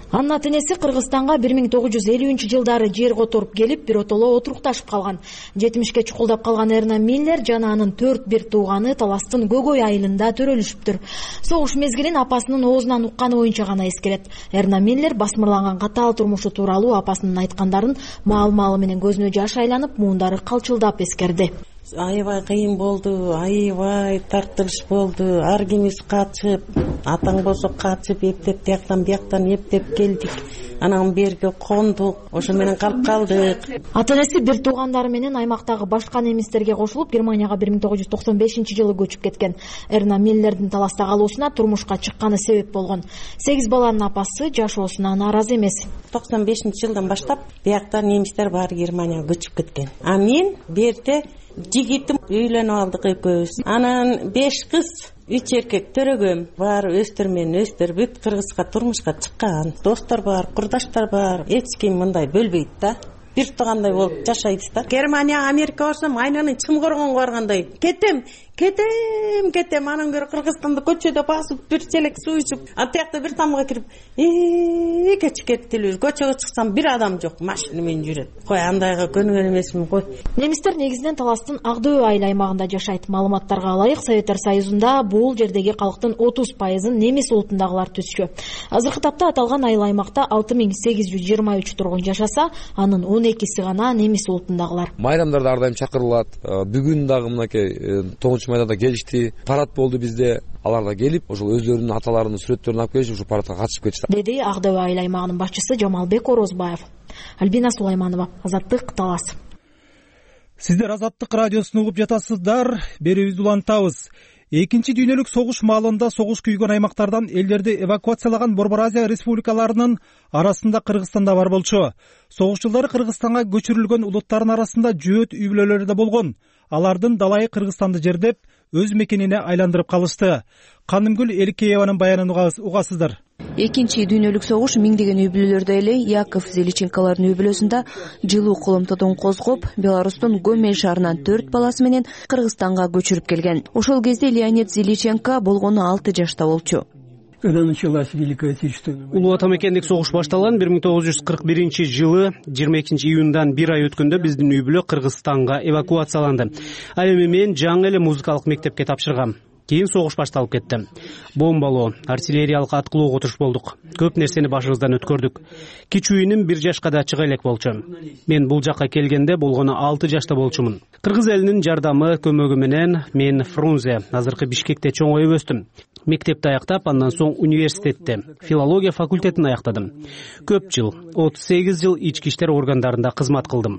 Анын ата-энеси Кыргызстанга бир миң тогуз жүз элүүнчү жылдары жер которуп келип, биротоло отурукташып калган. жетимишке чукулдап калган Эрна Миллер жана анын төрт бир тууганы Таластын Көгөй айылында төрөлүшүптүр. Согуш мезгилин апасынын оозунан укканы боюнча гана эскерет. Эрна Миллер басмырланган катаал турмушу тууралуу апасынын айткандарын маал-маалы менен көзүнө жаш айланып, муундары калчылдап эскерди. Аябай кыйын болду, аябай тартылыш болду. Ар кимибиз качып, атаң болсо качып, эптеп бияктан бияктан эптеп келдик. Анан берге кондук, ошо менен калып калдык. Ата-энеси бир туугандары менен аймактагы башка немистерге кошулуп, Германияга бир миң тогуз жүз токсон бешинчи жылы көчүп кеткен. Эрна Миллердин Таласта калуусуна турмушка чыкканы себеп болгон. сегиз баланын апасы жашоосуна нааразы эмес. токсон бешинчи жылдан баштап биякта немистер баары Германияга көчүп кеткен. А мен берде жигитим үйлөнүп алдык экөөбүз. Анан беш кыз, үч эркек төрөгөм. Баары өстөр менен өстөр бүт Кыргызга турмушка чыккан. Достор бар, курдаштар бар. Эч ким мындай бөлбөйт да. Бир туугандай болуп жашайбыз да. Германия, Америка барсам, айнанын чымкоргонго баргандай. Кетем, кетем, кетем. Анан көрө Кыргызстанда көчөдө басып, бир челек суу ичип, а тиякта бир тамга кирип, ээ, кечкеттилүү. Көчөгө чыксам бир адам жок, машина менен жүрөт. Кой, андайга көнүгөн эмесмин, кой. Немистер негизинен Таластын Ак Дөбө айыл аймагында жашайт. Маалыматтарга ылайык, Советтер Союзунда бул жердеги калктын отуз пайызын немис улутундагылар түзчү. Азыркы тапта аталган айыл аймакта алты миң сегиз жүз жыйырма үч тургун жашаса, анын он экиси гана немис улутундагылар. Майрамдарда ар дайым чакырылат. Бүгүн дагы мынакей тогузунчу майданда келишти. Парад болду бизде. Алар да келип, ошол өздөрүнүн аталарынын сүрөттөрүн алып келишип, ушул парадка катышып кетишти. Деди Ак Дөбө айыл аймагынын башчысы Жамалбек Орозбаев. Альбина Сулайманова, Азаттык, Талас. Сиздер Азаттык радиосун угуп жатасыздар. Берүүбүздү улантабыз. Экинчи дүйнөлүк согуш маалында согуш күйгөн аймактардан элдерди эвакуациялаган Борбор Азия республикаларынын арасында Кыргызстан да бар болчу. Согуш жылдары Кыргызстанга көчүрүлгөн улуттардын арасында жөөт үй бүлөлөрү да болгон. Алардын далайы Кыргызстанды жердеп, өз мекенине айландырып калышты. Канымгүл Эликееванын баянын угасыздар. Экинчи дүйнөлүк согуш миңдеген үй бүлөлөрдө эле Яков Зеличенкалардын үй бүлөсүндө жылуу коломтодон козгоп, Беларустун Гомель шаарынан төрт баласы менен Кыргызстанга көчүрүп келген. Ошол кезде Леонид Зеличенко болгону алты жашта болчу. Когда началась Великая Отечественная война. Улуу ата мекендик согуш башталган бир миң тогуз жүз кырк биринчи жылы жыйырма экинчи июндан бир ай өткөндө биздин үй бүлө Кыргызстанга эвакуацияланды. Ал эми мен жаңы эле музыкалык мектепке тапшыргам. Кийин согуш башталып кетти. Бомбалоо, артиллериялык аткылоого туш болдук. Көп нерсени башыбыздан өткөрдүк. Кичүү иним бир жашка да чыга элек болчу. Мен бул жакка келгенде болгону алты жашта болчумун. Кыргыз элинин жардамы, көмөгү менен мен Фрунзе, азыркы Бишкекте чоңоюп өстүм. Мектепти аяктап, андан соң университетте, филология факультетин аяктадым. Көп жыл, отуз сегиз жыл ички иштер органдарында кызмат кылдым.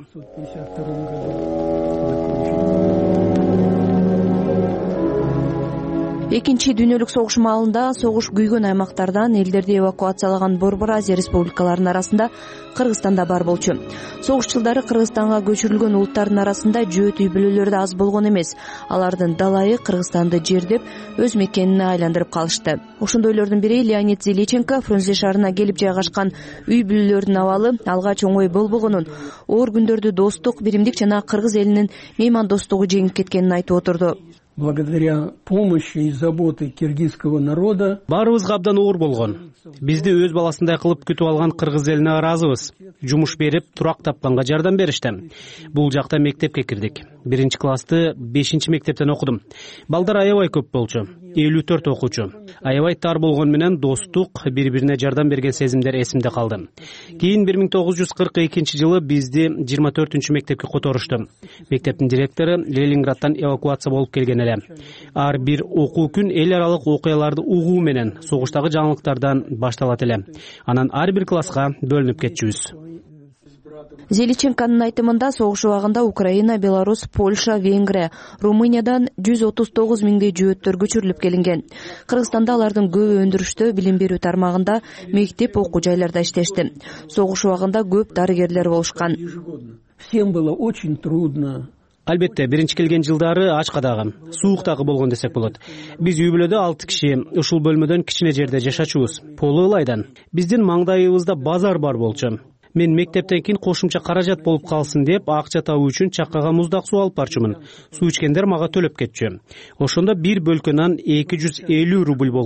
Экинчи дүйнөлүк согуш маалында согуш күйгөн аймактардан элдерди эвакуациялаган Борбор Азия республикаларынын арасында Кыргызстан да бар болчу. Согуш жылдары Кыргызстанга көчүрүлгөн улуттардын арасында жөөт үй бүлөлөр да аз болгон эмес. Алардын далайы Кыргызстанды жердеп, өз мекенине айландырып калышты. Ошондойлордун бири Леонид Зеличенко Фрунзе шаарына келип жайгашкан үй бүлөлөрдүн абалы алгач оңой болбогонун, оор күндөрдү достук, биримдик жана Кыргыз элинин меймандостугу жеңип кеткенин айтып отурду. Благодаря помощи и заботы киргизского народа баарыбызга абдан оор болгон. Бизди өз баласындай кылып күтүп алган Кыргыз элине ыраазыбыз. Жумуш берип, турак тапканга жардам беришти. Бул жакта мектепке кирдик. Биринчи классты бешинчи мектептен окудум. Балдар аябай көп болчу. элүү төрт окуучу. Аябай тар болгон менен достук, бири-бирине жардам берген сезимдер эсимде калды. Кийин бир миң тогуз жүз кырк экинчи жылы бизди жыйырма төртүнчү мектепке которушту. Мектептин директору Ленинградтан эвакуация болуп келген эле. Ар бир окуу күн эл аралык окуяларды угуу менен согуштагы жаңылыктардан башталат эле. Анан ар бир класска бөлүнүп кетчүбүз. Зеличенконун айтымында согуш убагында Украина, Беларусь, Польша, Венгрия, Румыниядан жүз отуз тогуз миңдей жөөттөр көчүрүлүп келинген. Кыргызстанда алардын көбү өндүрүштө, билим берүү тармагында, мектеп, окуу жайларда иштешти. Согуш убагында көп дарыгерлер болушкан. Всем было очень трудно. Албетте, биринчи келген жылдары ачкадагы, сууктагы болгон десек болот. Биз үй бүлөдө алты киши, ушул бөлмөдөн кичине жерде жашачубуз. Полу ылайдан. Биздин маңдайыбызда базар бар болчу. Мен мектептен кийин кошумча каражат болуп калсын деп акча табуу үчүн чаккага муздак суу алып барчумун. Суу ичкендер мага төлөп кетчү. Ошондо бир бөлкө нан эки жүз элүү рубль болчу.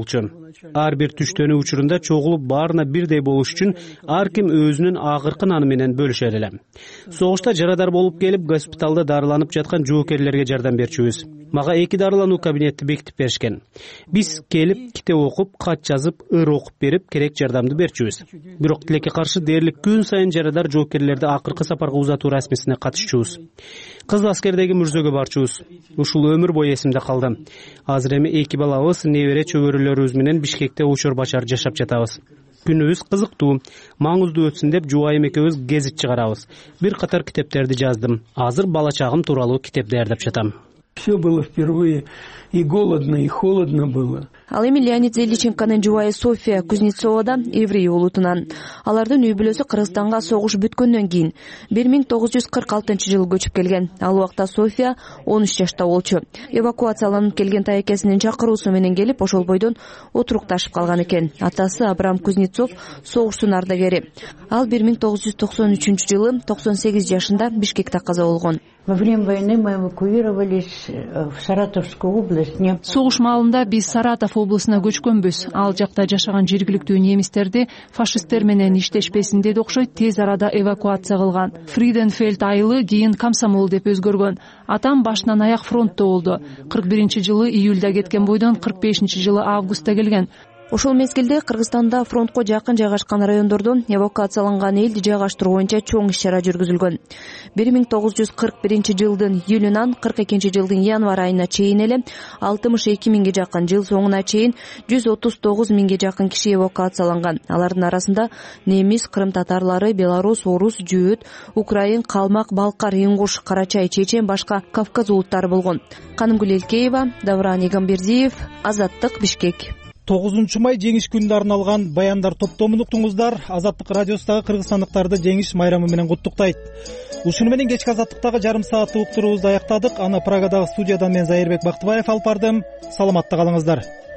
ар бир түштөнүү учурунда чогулуп баарына бирдей болуш үчүн ар ким өзүнүн акыркы наны менен бөлүшөр эле. Согушта жарадар болуп келип госпиталда дарыланып жаткан жоокерлерге жардам берчүбүз. Мага эки дарылануу кабинетти бекитип беришкен. Биз келип китеп окуп, кат жазып, ыр окуп берип, керек жардамды берчүбүз. Бирок тилекке каршы дээрлик күн сайын жарадар жоокерлерди акыркы сапарга узатуу расмисине катышчубуз. Кыз аскердеги мүрзөгө барчубуз. Ушул өмүр бою эсимде калды. Азыр эми эки балабыз, небере чөбөрөлөрүбүз менен Бишкекте учур бачар жашап жатабыз. Күнүбүз кызыктуу, маңыздуу өтсүн деп жубайым экөөбүз гезит чыгарабыз. Бир катар китептерди жаздым. Азыр бала чагым тууралуу китеп даярдап жатам. Все было впервые, и голодно, и холодно было. Ал эми Леонид Зеличенконун жубайы София Кузнецова да еврей улутунан. Алардын үй бүлөсү Кыргызстанга согуш бүткөндөн кийин бир миң тогуз жүз кырк алтынчы жылы көчүп келген. Ал убакта София он үч жашта болчу. Эвакуацияланып келген тайекесинин чакыруусу менен келип, ошол бойдон отурукташып калган экен. Атасы Абрам Кузнецов согуштун ардагери. Ал бир миң тогуз жүз токсон үчүнчү жылы токсон сегиз жашында Бишкекте каза болгон. Во время войны мы эвакуировались в Саратовскую область. Согуш маалында биз Саратов облусуна көчкөнбүз. Ал жакта жашаган жергиликтүү немистерди фашисттер менен иштешпесин деди окшойт, тез арада эвакуация кылган. Фриденфельд айылы кийин Комсомол деп өзгөргөн. Атам башынан аяк фронтто болду. кырк биринчи жылы июлда кеткен бойдон кырк бешинчи жылы августта келген. Ошол мезгилде Кыргызстанда фронтко жакын жайгашкан райондордон эвакуацияланган элди жайгаштыруу боюнча чоң иш-чара жүргүзүлгөн. бир миң тогуз жүз кырк биринчи жылдын июлунан кырк экинчи жылдын январь айына чейин эле алтымыш эки миңге жакын, жыл соңуна чейин жүз отуз тогуз миңге жакын киши эвакуацияланган. Алардын арасында немис, кырым татарлары, белорус, орус, жөөт, украин, калмак, балкар, ингуш, карачай, чечен, башка Кавказ улуттары болгон. Канымгүл Элкеева, Давран Игамбердиев, Азаттык, Бишкек. тогузунчу май жеңиш күнүнө арналган баяндар топтомун уктуңуздар. Азаттык радиосундагы кыргызстандыктарды жеңиш майрамы менен куттуктайт. Ушуну менен кечки Азаттыктагы жарым сааттык уктуруубузду аяктадык. Аны Прагадагы студиядан мен Зайырбек Бактыбаев алып бардым. Саламатта калыңыздар.